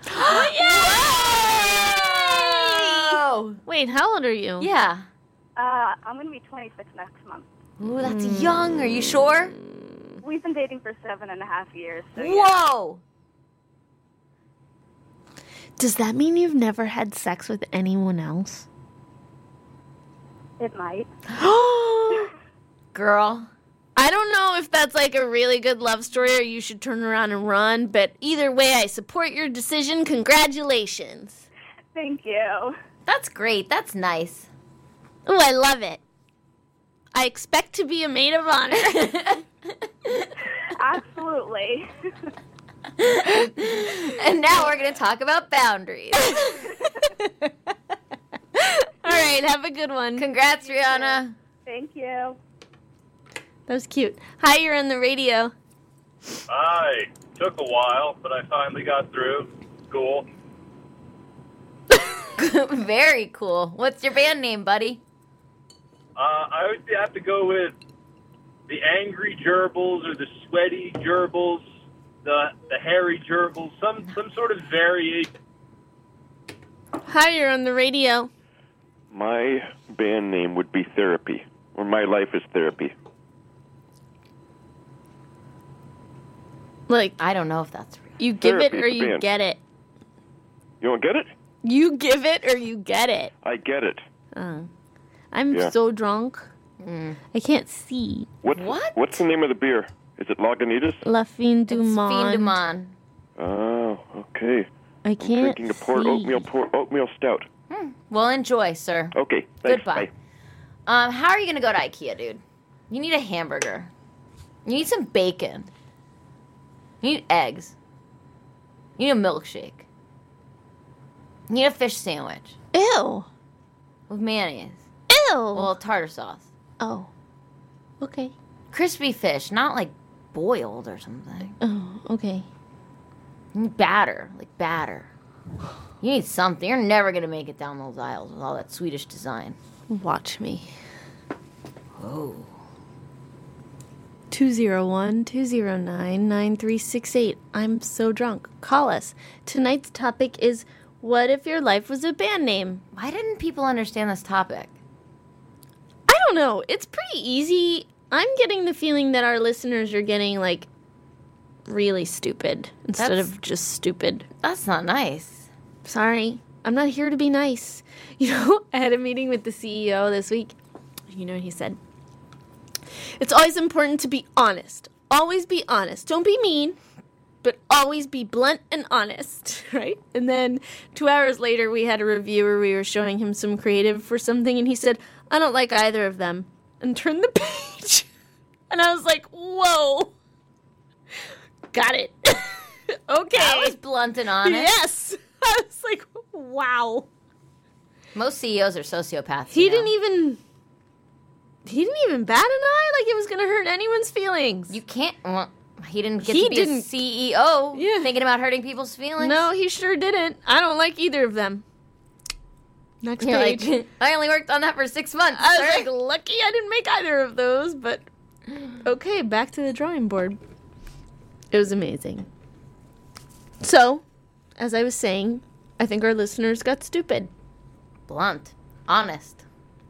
Oh. Wait, how old are you? Yeah. Uh, I'm going to be twenty-six next month. Ooh, that's young. Are you sure? We've been dating for seven and a half years. So yeah. Whoa. Does that mean you've never had sex with anyone else? It might. Girl. I don't know if that's like a really good love story or you should turn around and run, but either way, I support your decision. Congratulations. Thank you. That's great. That's nice. Oh, I love it. I expect to be a maid of honor. Absolutely. And now we're going to talk about boundaries. All right, have a good one. Congrats, Rihanna. Thank you. That was cute. Hi, you're on the radio. Hi. Took a while, but I finally got through. Cool. Very cool. What's your band name, buddy? Uh, I would have to go with the Angry Gerbils or the Sweaty Gerbils, the the Hairy Gerbils, some some sort of variation. Hi, you're on the radio. My band name would be Therapy, or My Life is Therapy. Like, I don't know if that's real. You give Therapy, it or it's a you band. get it. You don't get it? You give it or you get it. I get it. Oh. I'm Yeah. so drunk. I can't see. What? What's the name of the beer? Is it Lagunitas? La Fin du It's Fin Monde. du Monde. Oh, okay. I I'm can't drinking a port see. oatmeal port oatmeal stout. Well, enjoy, sir. Okay, thanks. Goodbye. Bye. Um, how are you going to go to IKEA, dude? You need a hamburger. You need some bacon. You need eggs. You need a milkshake. You need a fish sandwich. Ew. With mayonnaise. Ew. Well, tartar sauce. Oh. Okay. Crispy fish, not like boiled or something. Oh, okay. You need batter, like batter. You need something. You're never going to make it down those aisles with all that Swedish design. Watch me. Oh. two oh one, two oh nine, nine three six eight. I'm so drunk. Call us. Tonight's topic is, what if your life was a band name? Why didn't people understand this topic? I don't know. It's pretty easy. I'm getting the feeling that our listeners are getting, like, really stupid instead That's- of just stupid. That's not nice. Sorry. I'm not here to be nice. You know, I had a meeting with the C E O this week. You know what he said? It's always important to be honest. Always be honest. Don't be mean, but always be blunt and honest, right? And then two hours later, we had a review where we were showing him some creative for something, and he said, I don't like either of them, and turned the page. And I was like, whoa. Got it. Okay. That was blunt and honest. Yes. I was like, wow. Most C E Os are sociopaths. He you know? didn't even... He didn't even bat an eye like it was going to hurt anyone's feelings. You can't... Well, he didn't get He to be didn't- a C E O Yeah. thinking about hurting people's feelings. No, he sure didn't. I don't like either of them. Next You're page. like, I only worked on that for six months. I was sir. like, lucky I didn't make either of those, but... Okay, back to the drawing board. It was amazing. So, as I was saying, I think our listeners got stupid. Blunt. Honest.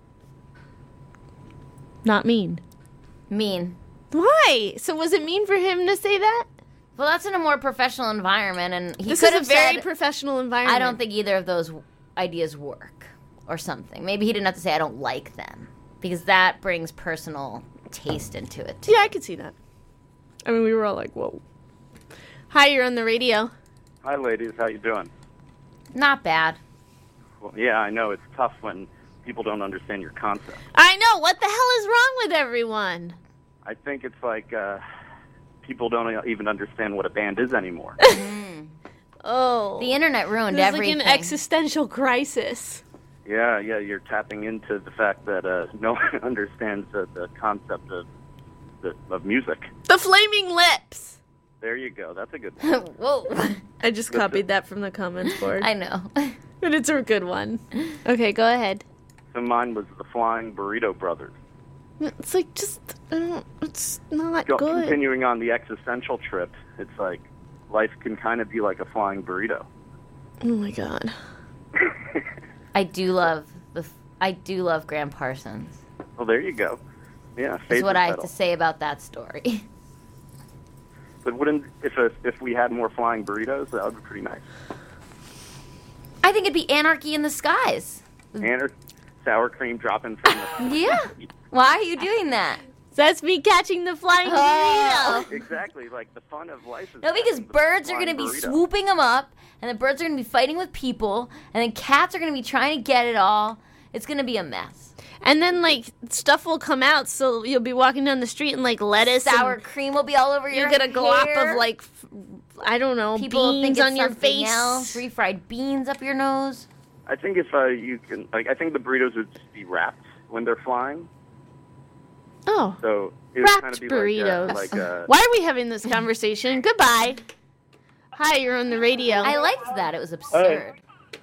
Not mean. Mean. Why? So was it mean for him to say that? Well, that's in a more professional environment, and he This could is a have very said, professional environment. I don't think either of those ideas work, or something. Maybe he didn't have to say, I don't like them, because that brings personal taste into it, too. Yeah, I could see that. I mean, we were all like, whoa. Hi, you're on the radio. Hi, ladies. How you doing? Not bad. Well, yeah, I know it's tough when people don't understand your concept. I know. What the hell is wrong with everyone? I think it's like uh, people don't even understand what a band is anymore. Oh. The internet ruined It's everything. like an existential crisis. Yeah, yeah, you're tapping into the fact that uh, no one understands the, the concept of the, of music. The Flaming Lips. There you go. That's a good one. Whoa. I just copied that from the comments board. I know. But it's a good one. Okay, go ahead. So mine was the Flying Burrito Brothers. It's like, just, I don't, it's not Go- good. Continuing on the existential trip, it's like life can kind of be like a flying burrito. Oh my god. I do love the. I do love Graham Parsons. Well, there you go. Yeah, That's phases what I have pedal. to say about that story. But wouldn't if a, if we had more flying burritos, that would be pretty nice. I think it'd be anarchy in the skies. And sour cream dropping from the Yeah. Why are you doing that? That's me catching the flying Oh. burrito. Exactly, like the fun of life is No, because catching the birds are flying going to be burrito. swooping them up, and the birds are going to be fighting with people, and then cats are going to be trying to get it all. It's going to be a mess. And then, like, stuff will come out, so you'll be walking down the street and, like, lettuce Sour and cream will be all over your you get a glop hair. of, like, f- I don't know, People will think beans it's on your something face. else. Refried beans up your nose. I think if uh, you can, like, I think the burritos would just be wrapped when they're flying. Oh. So it would kind Wrapped of be burritos. like, uh, like uh, Why are we having this conversation? Goodbye. Hi, you're on the radio. I liked that. It was absurd.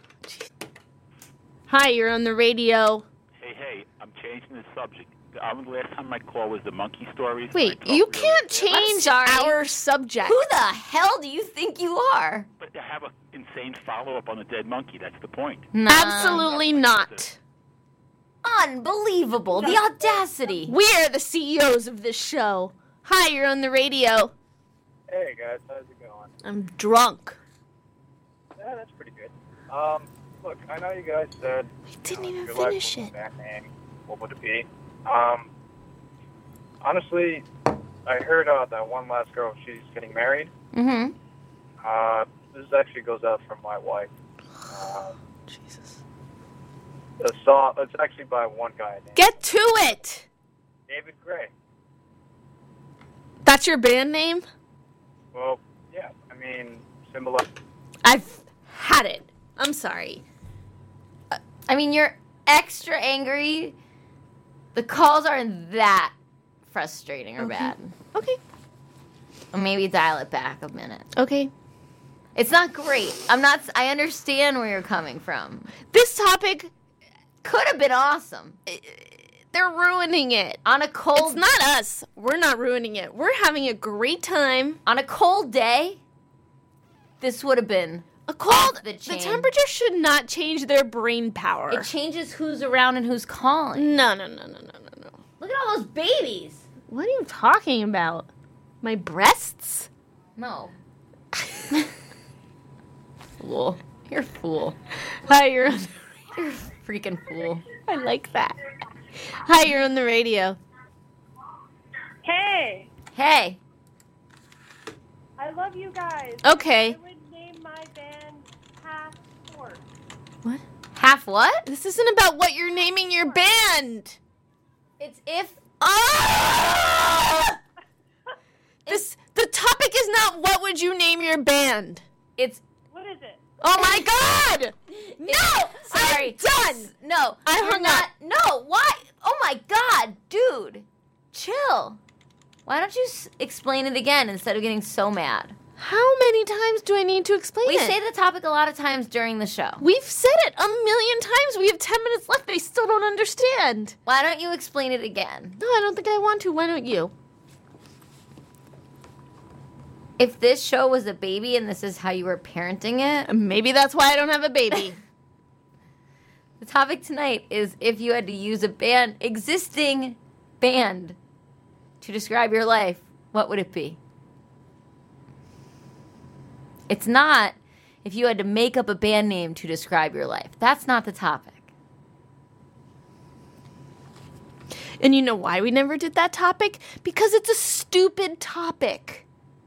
Hi, you're on the radio. Hey, hey, I'm changing the subject. Um, the last time I called was the monkey stories. Wait, you can't change our subject. Who the hell do you think you are? But to have an insane follow-up on the dead monkey, that's the point. Absolutely not. Unbelievable. The audacity. We are the C E Os of this show. Hi, you're on the radio. Hey guys, how's it going? I'm drunk. Yeah, that's pretty good. Um, look, I know you guys said. We didn't even your finish life it. was a name. What would it be? Um, honestly, I heard uh, that one last girl, she's getting married. Mm-hmm. Uh, this actually goes out from my wife. Um, Jesus. The song, it's actually by one guy named Get to it. David Gray. That's your band name? Well, yeah, I mean, symbolize. I've had it. I'm sorry. I mean, you're extra angry. The calls aren't that frustrating or Okay. bad. Okay. Or maybe dial it back a minute. Okay. It's not great. I'm not. I understand where you're coming from. This topic could have been awesome. They're ruining it. On a cold... It's not us. We're not ruining it. We're having a great time. On a cold day, this would have been a cold... the, the chain. temperature should not change their brain power. It changes who's around and who's calling. No, no, no, no, no, no, no. Look at all those babies. What are you talking about? My breasts? No. Fool. You're a fool. Hi, you're on You're a freaking fool. I like that. Hi, you're on the radio. Hey, Hey. I love you guys. Okay. I would name my band Half Horse. What? Half what? This isn't about what you're naming your band. It's if... Ah! This the topic is not what would you name your band. It's... What is it? Oh my god! No! Sorry. I'm done! No. I you're hung not. up. No, why? Oh my god, dude. Chill. Why don't you s- explain it again instead of getting so mad? How many times do I need to explain We it? say the topic a lot of times during the show. We've said it a million times. We have ten minutes left. They still don't understand. Why don't you explain it again? No, I don't think I want to. Why don't you? If this show was a baby and this is how you were parenting it, Maybe that's why I don't have a baby. the topic tonight is if you had to use a band, existing band, to describe your life, what would it be? It's not if you had to make up a band name to describe your life. That's not the topic. And you know why we never did that topic? Because it's a stupid topic.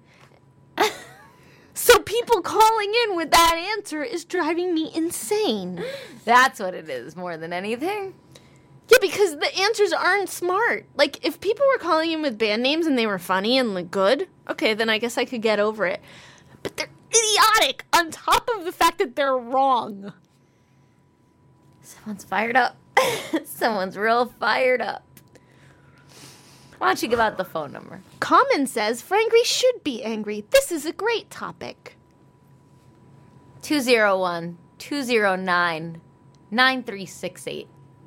So people calling in with that answer is driving me insane. That's what it is more than anything. Yeah, because the answers aren't smart. Like, if people were calling in with band names and they were funny and like, good, okay, then I guess I could get over it. But they're idiotic on top of the fact that they're wrong. Someone's fired up. Someone's real fired up. Why don't you give out the phone number? Common says Frangry should be angry. This is a great topic. two oh one, two oh nine, nine three six eight.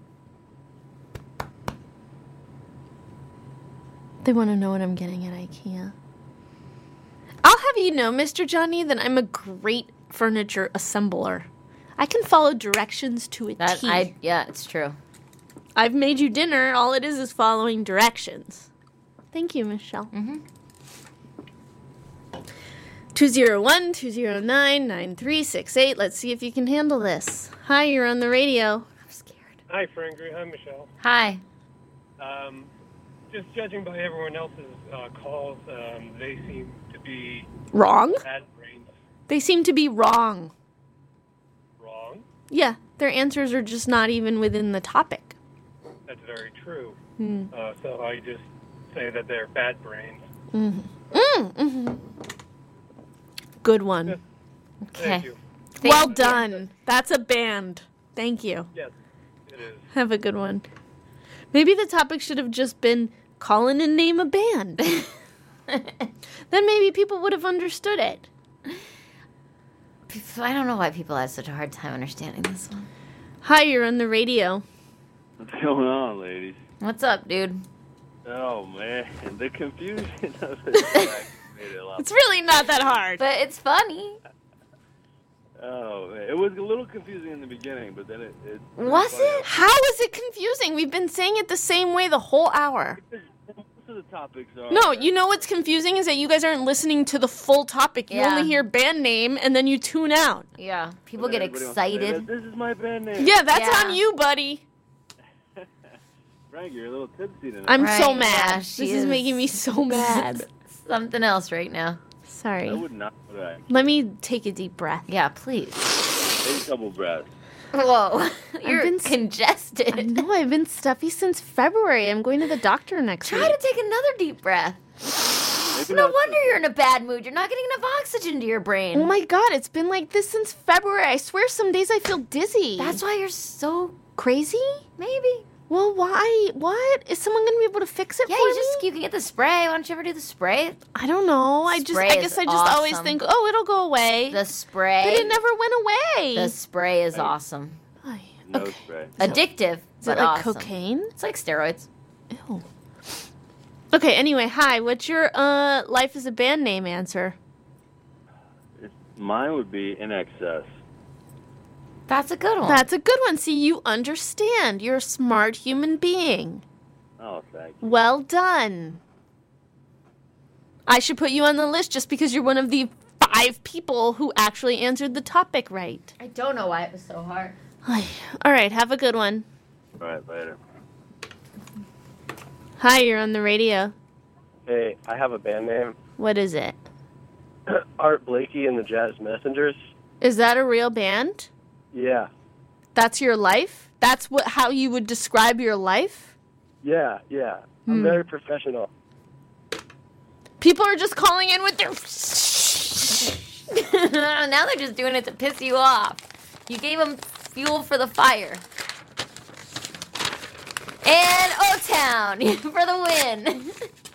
They want to know what I'm getting at IKEA. I'll have you know, Mister Johnny, that I'm a great furniture assembler. I can follow directions to a That T. I yeah, it's true. I've made you dinner. All it is is following directions. Thank you, Michelle. Mm-hmm. two oh one, two oh nine, nine three six eight. Let's see if you can handle this. Hi, you're on the radio. I'm scared. Hi, Frangry. Hi, Michelle. Hi. Um, just judging by everyone else's uh, calls, um, they seem to be Wrong? bad brains. They seem to be wrong. Wrong? Yeah, their answers are just not even within the topic. That's very true. Hmm. Uh, so I just say that they're bad brains. Mm-hmm. Mm, mm-hmm. Good one. Okay. Thank you. Thank well you. done. That's a band. Thank you. Yes, it is. Have a good one. Maybe the topic should have just been call in and name a band. Then maybe people would have understood it. I don't know why people have such a hard time understanding this one. Hi, you're on the radio. What's going on, ladies? What's up, dude? Oh, man. The confusion of it made it a lot. It's really not that hard. But it's funny. Oh, man. It was a little confusing in the beginning, but then it... it Was it? How is it confusing? We've been saying it the same way the whole hour. Most of the topics are... No, you know what's confusing is that you guys aren't listening to the full topic. You Yeah. only hear band name and then you tune out. Yeah. People But get everybody wants to say excited. that This is my band name. Yeah, that's Yeah. on you, buddy. Frank, you're a little tipsy tonight. I'm so Right, mad. yeah, this she is is. making me so mad. Something else right now. I Sorry. would not put that. Let me take a deep breath. Yeah, please. Take a couple breaths. Whoa. You're been s- congested. I know I've been stuffy since February. I'm going to the doctor next Try week. to take another deep breath. Maybe No not- wonder you're in a bad mood. You're not getting enough oxygen to your brain. Oh my god, it's been like this since February. I swear some days I feel dizzy. That's why you're so crazy? maybe. Well, why? What? Is someone going to be able to fix it Yeah, for you me? just you can get the spray. Why don't you ever do the spray? I don't know. I just Spray I is guess I just always awesome. think, "Oh, it'll go away." The spray. But it never went away. The spray is awesome. Ay, No okay. spray. Addictive, Is but it like awesome. cocaine? It's like steroids. Ew. Okay, anyway, hi. What's your uh life as a band name answer? Mine would be In Excess. That's a good one. That's a good one. See, you understand. You're a smart human being. Oh, thank you. Well done. I should put you on the list just because you're one of the five people who actually answered the topic right. I don't know why it was so hard. All right, have a good one. All right, later. Hi, you're on the radio. Hey, I have a band name. What is it? Art Blakey and the Jazz Messengers. Is that a real band? Yeah. That's your life? That's what how you would describe your life? Yeah, yeah. I'm Hmm. very professional. People are just calling in with their... Now they're just doing it to piss you off. You gave them fuel for the fire. And O-Town for the win.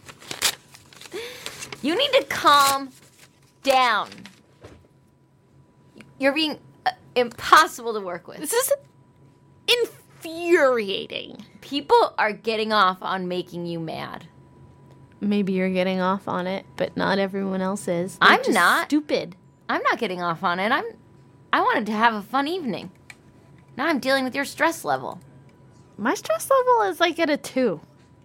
You need to calm down. You're being uh, impossible to work with. This is infuriating. People are getting off on making you mad. Maybe you're getting off on it, but not everyone else is. They're I'm just not. Stupid. I'm not getting off on it. I'm. I wanted to have a fun evening. Now I'm dealing with your stress level. My stress level is like at a two.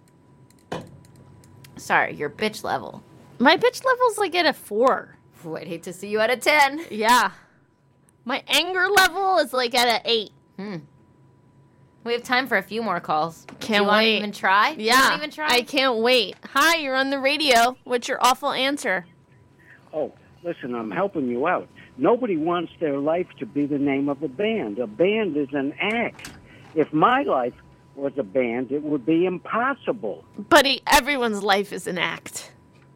Sorry, your bitch level. My bitch level's like at a four. Ooh, I'd hate to see you at a ten. Yeah. My anger level is like at an eight. Hmm. We have time for a few more calls. Can't Do you want to wait. even try? Do you Yeah. wanna even try? I can't wait. Hi, you're on the radio. What's your awful answer? Oh, listen, I'm helping you out. Nobody wants their life to be the name of a band. A band is an act. If my life was a band, it would be impossible. Buddy, everyone's life is an act.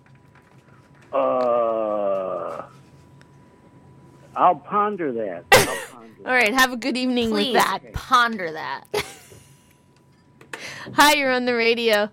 Uh, I'll ponder that. I'll ponder All right, have a good evening Please with that. ponder that. Hi, you're on the radio.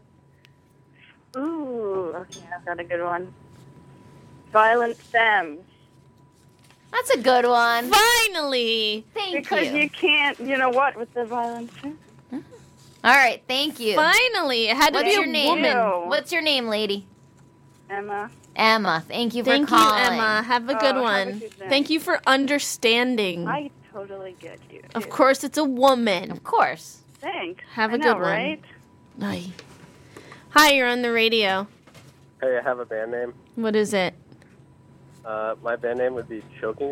Ooh, okay, I've got a good one. Violent Femmes. That's a good one. Finally. Thank because you. Because you can't, you know what, with the Violent Femmes. All right, thank you. Finally. It had to What's be your a name? woman. What's your name, lady? Emma. Emma. Thank you for Thank you, calling. Emma. Have a Oh, good have a one. good day. Thank you for understanding. I totally get you. Of course, it's a woman. Of course. Thanks. Have I a know, good one. right? Aye. Hi, you're on the radio. Hey, I have a band name. What is it? Uh, my band name would be Choking.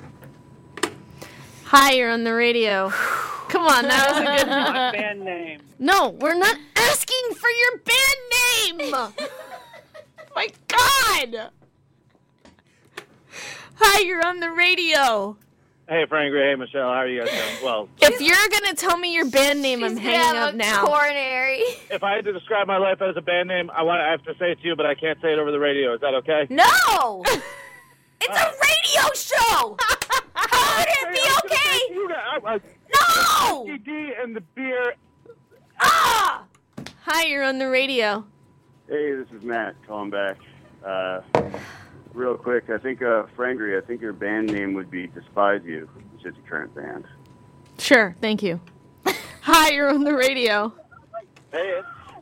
Hi, you're on the radio. Come on, that was a good My one. band name. No, we're not asking for your band name. My God. Hi, you're on the radio. Hey, Frank. Hey, Michelle. How are you guys doing? Well, If you're going to tell me your band name, I'm She's gonna hanging have up a now. coronary. if I had to describe my life as a band name, I want I have to say it to you, but I can't say it over the radio. Is that okay? No! It's a radio show! How would it be okay? No! D D and the beer. Ah! Hi, you're on the radio. Hey, this is Matt calling back. Uh, real quick, I think, uh, Frangry, I think your band name would be Despise You, which is your current band. Sure, thank you. Hi, you're on the radio. Hey.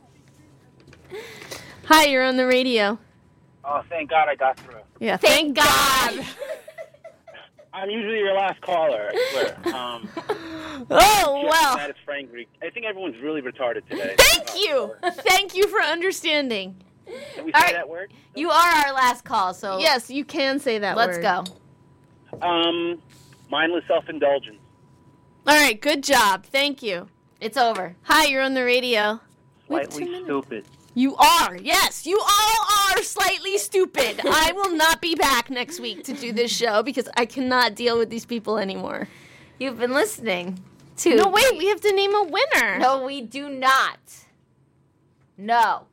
Hi, you're on the radio. Oh, thank God I got through. Yeah, thank, God. I'm usually your last caller, I swear. Um, Oh, just well. That is Frank Greek. I think everyone's really retarded today. Thank you. Thank you for understanding. Can we say All right. that word? You are our last call, so Yes, you can say that let's word. go. Um, mindless self-indulgence. All right, good job. Thank you. It's over. Hi, you're on the radio. Slightly stupid. You are. Yes, you all are slightly stupid. I will not be back next week to do this show because I cannot deal with these people anymore. You've been listening to... No, wait, we have to name a winner. No, we do not. No.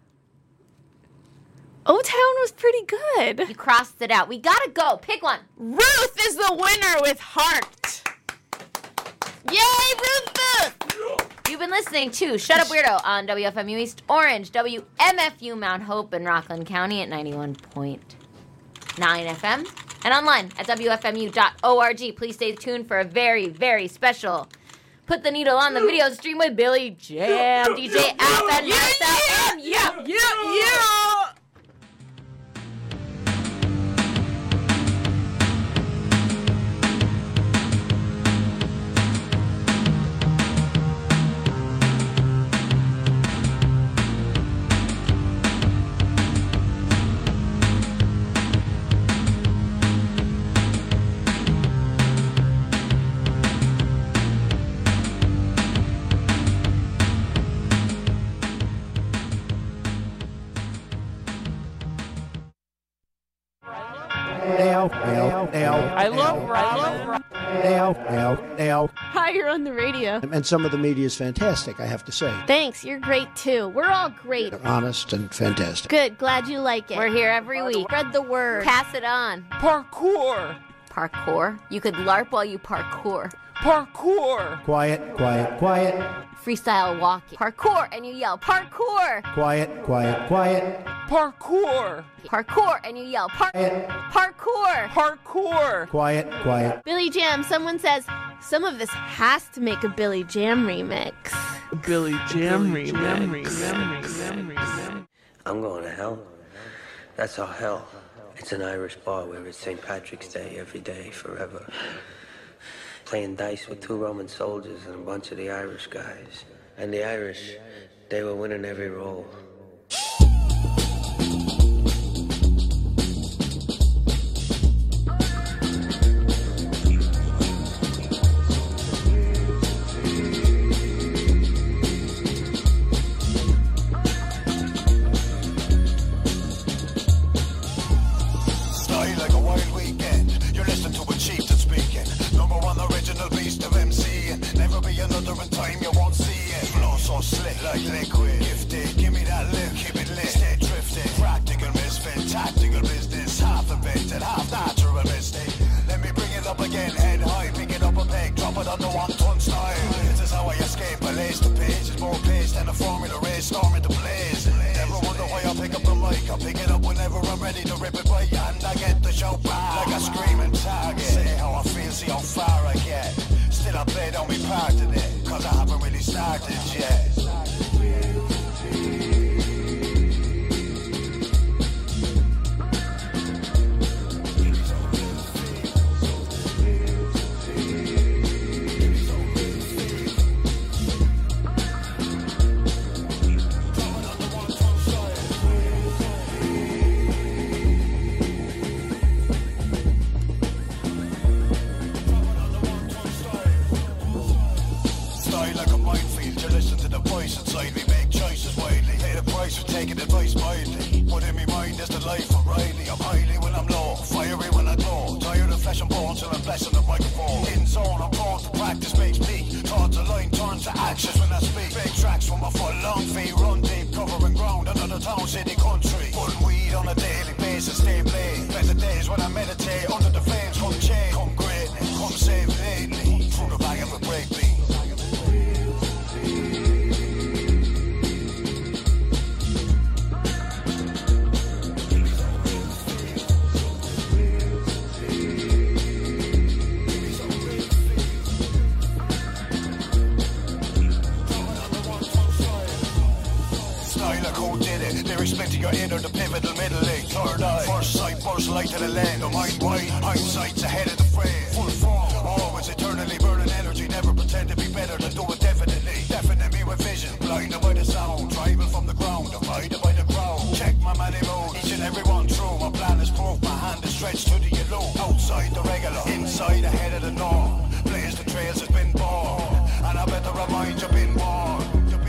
O-Town was pretty good. You crossed it out. We gotta go. Pick one. Ruth is the winner with heart. Yay, Ruth Booth! You've been listening to Shut Up Weirdo on W F M U East Orange, W M F U Mount Hope, and Rockland County at ninety-one point nine F M, and online at W F M U dot org. Please stay tuned for a very, very special Put the Needle on the video stream with Billy Jam, D J Alf, and Marcel, and yeah, yeah, yeah! I love Robin. Now, now, now. Hi, you're on the radio. And some of the media is fantastic, I have to say. Thanks, you're great too. We're all great. Honest and fantastic. Good, glad you like it. We're here every week. Spread the word. Pass it on. Parkour. Parkour? You could LARP while you parkour. Parkour. Quiet, quiet, quiet. Freestyle walking. Parkour, and you yell, parkour. Quiet, quiet, quiet. Parkour. Parkour, and you yell, par- parkour. Parkour. Quiet, quiet. Billy Jam, someone says, some of this has to make a Billy Jam remix. Billy Jam remix. I'm going to hell. That's our hell. It's an Irish bar where it's Saint Patrick's Day every day, forever. Playing dice with two Roman soldiers and a bunch of the Irish guys. And the Irish, they were winning every roll. Style like a wild weekend. You're listening to a chieftain speaking. Number one original beast of MCing. Never be another in time you won't see it. Flow so slick like liquid. Gifted, give me that lick, keep it lit. Stay drifting. Practical misfit, tactical business. Half invented, half natural mistake. Let me bring it up again, head high. Pick it up a peg, drop it on the one-ton style. This is how I escape. I lace the page. It's more pace than a Formula race. Storm into blaze. Never wonder why I pick up the mic. I pick it up whenever I'm ready to rip it by hand. I get the show back like a screaming target. Say how I feel, see how far I get. Still I play on me part in it, cause I haven't really started yet. Inside me, make choices widely. Pay the price for taking advice mildly. But in my mind is the life of Riley. I'm highly when I'm low, fiery when I glow. Tired of flesh and bones till I'm blessing the microphone. In zone, I'm prone to practice makes me. Thoughts of line turn to actions when I speak. Big tracks from a full long feet, run deep, covering ground. Another town, city, country. Putting weed on a daily basis, stay played. Better days when I meditate under the flames. Come change, come greatness, come save lately. Through the bag of a breakbeat. Respecting your inner, the pivotal middle lane, third eye, first sight, first light to the land, the mind wide, hindsight's ahead of the frame, full form, always eternally burning energy, never pretend to be better than do it definitely, definite me with vision, blinded by the sound, tribal from the ground, divided by the crowd, check my money mode, each and every one true, my plan is proof, my hand is stretched to the yellow, outside the regular, inside ahead of the norm, blaze the trails has been born, and I better remind you been born.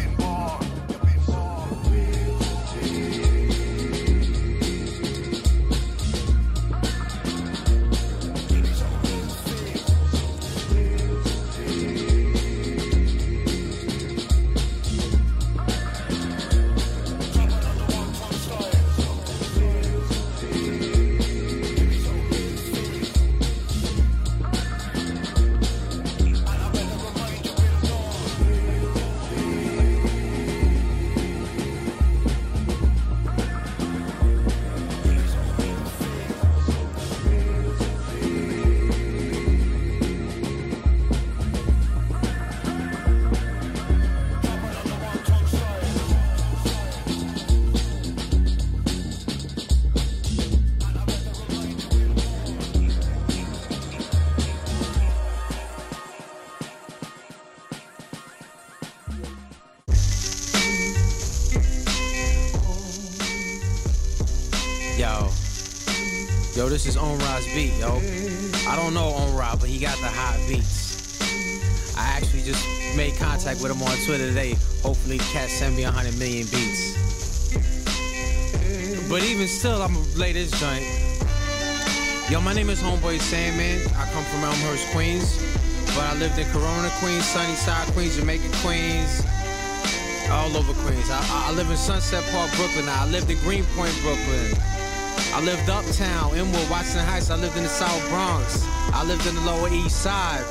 Yo, this is On-Ra's beat, yo. I don't know On-Ra, but he got the hot beats. I actually just made contact with him on Twitter today. Hopefully, Cat send me a hundred million beats. But even still, I'm gonna play this joint. Yo, my name is Homeboy Sandman. I come from Elmhurst, Queens. But I lived in Corona, Queens, Sunnyside, Queens, Jamaica, Queens. All over Queens. I, I live in Sunset Park, Brooklyn now. I lived in Greenpoint, Brooklyn. I lived uptown, Inwood, Watson Heights. I lived in the South Bronx. I lived in the Lower East Side.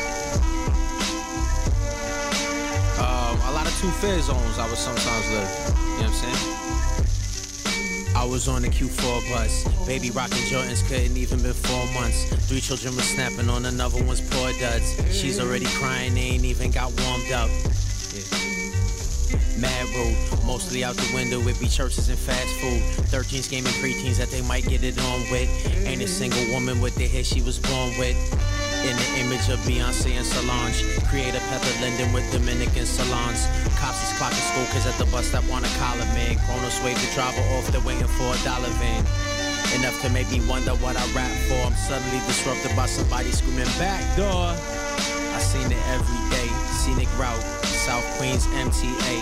Um, a lot of two-fare zones I would sometimes live. You know what I'm saying? I was on the Q four bus. Baby rocking Jordans, couldn't even been four months. Three children were snapping on another one's poor duds. She's already crying, they ain't even got warmed up. Yeah. Mad road, mostly out the window. It be churches and fast food. thirteens gaming preteens that they might get it on with. Ain't a single woman with the hair she was born with. In the image of Beyonce and Solange, creator Pepper Linden with Dominican salons. Cops is clocking school cause at the bus stop want a collar man. Kronos wave the driver off, they're waiting for a dollar van. Enough to make me wonder what I rap for. I'm suddenly disrupted by somebody screaming back door. I seen it every day, scenic route, South Queens M T A.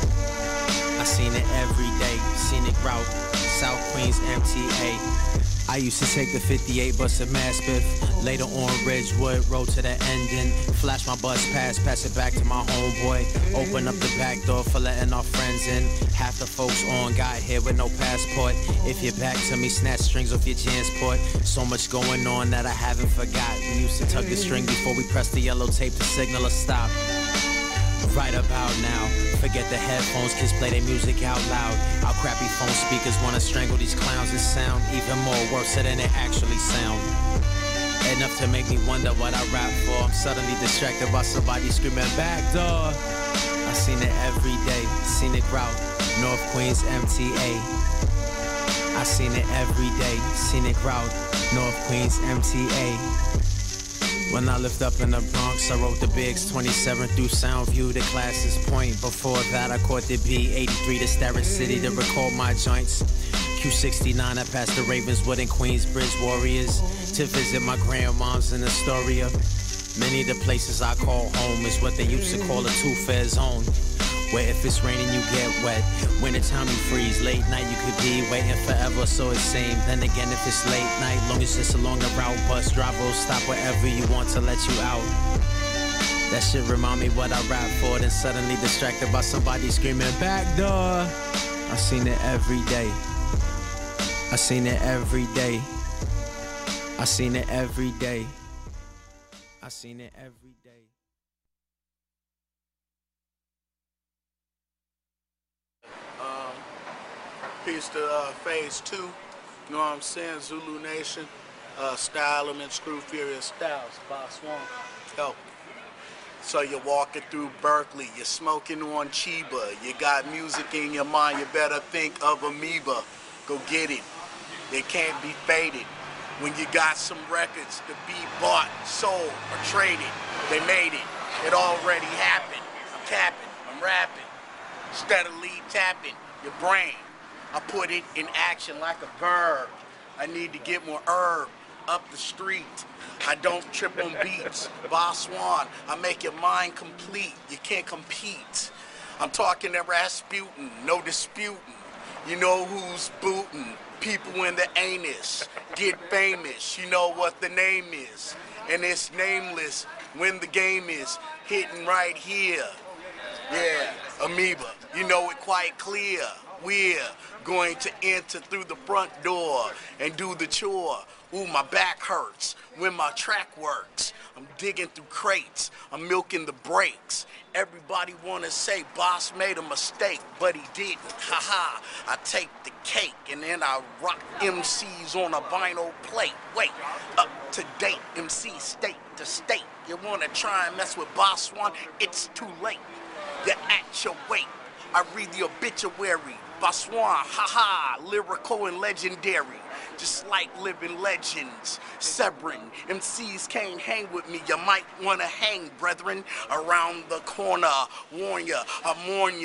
I seen it every day, scenic route, South Queens M T A. I used to take the fifty-eight bus to Maspeth, later on Ridgewood, road to the ending. Flash my bus pass, pass it back to my homeboy. Open up the back door for letting our friends in. Half the folks on got here with no passport. If you're back to me, snatch strings off your Jansport. So much going on that I haven't forgot. We used to tug the string before we pressed the yellow tape to signal a stop. Right about now, forget the headphones, kids play their music out loud. Our crappy phone speakers wanna strangle these clowns. It sound even more worse than it actually sound. Enough to make me wonder what I rap for. I'm suddenly distracted by somebody screaming back door. I seen it every day, scenic route, North Queens M T A. I seen it every day, scenic route, North Queens M T A. When I lived up in the Bronx, I rode the Bigs twenty-seven through Soundview to Classes Point. Before that, I caught the B eighty-three to Starrett City to record my joints. Q sixty-nine, I passed the Ravenswood and Queensbridge Warriors to visit my grandmoms in Astoria. Many of the places I call home is what they used to call a two-fare zone, where if it's raining you get wet, wintertime you freeze, late night you could be waiting forever, so it seems. Then again, if it's late night, long as it's along the route, bus driver will stop wherever you want to let you out. That shit remind me what I rap for, then suddenly distracted by somebody screaming back door. I seen it every day. I seen it every day. I seen it every day. I seen it every day. Um, peace to uh, phase two, you know what I'm saying, Zulu Nation, uh, Style Element, Screw Furious Styles, Boss One, yo. So you're walking through Berkeley, you're smoking on Chiba, you got music in your mind, you better think of Amoeba, go get it, they can't be faded. When you got some records to be bought, sold, or traded, they made it, it already happened. I'm capping, I'm rapping, steadily tapping your brain. I put it in action like a verb. I need to get more herb up the street. I don't trip on beats. Boss One, I make your mind complete. You can't compete. I'm talking to Rasputin, no disputing. You know who's booting. People in the anus get famous. You know what the name is. And it's nameless when the game is hitting right here. Yeah, Amoeba, you know it quite clear. We're going to enter through the front door and do the chore. Ooh, my back hurts when my track works. I'm digging through crates, I'm milking the brakes. Everybody wanna say Boss made a mistake, but he didn't, haha. I take the cake and then I rock M Cs on a vinyl plate. Wait, up to date, M C state to state. You wanna try and mess with Boss One? It's too late. You're at your weight. I read the obituary. Boss One, haha, lyrical and legendary. Just like living legends, Severin. M Cs can't hang with me. You might wanna hang, brethren. Around the corner, warn ya, I warn ya.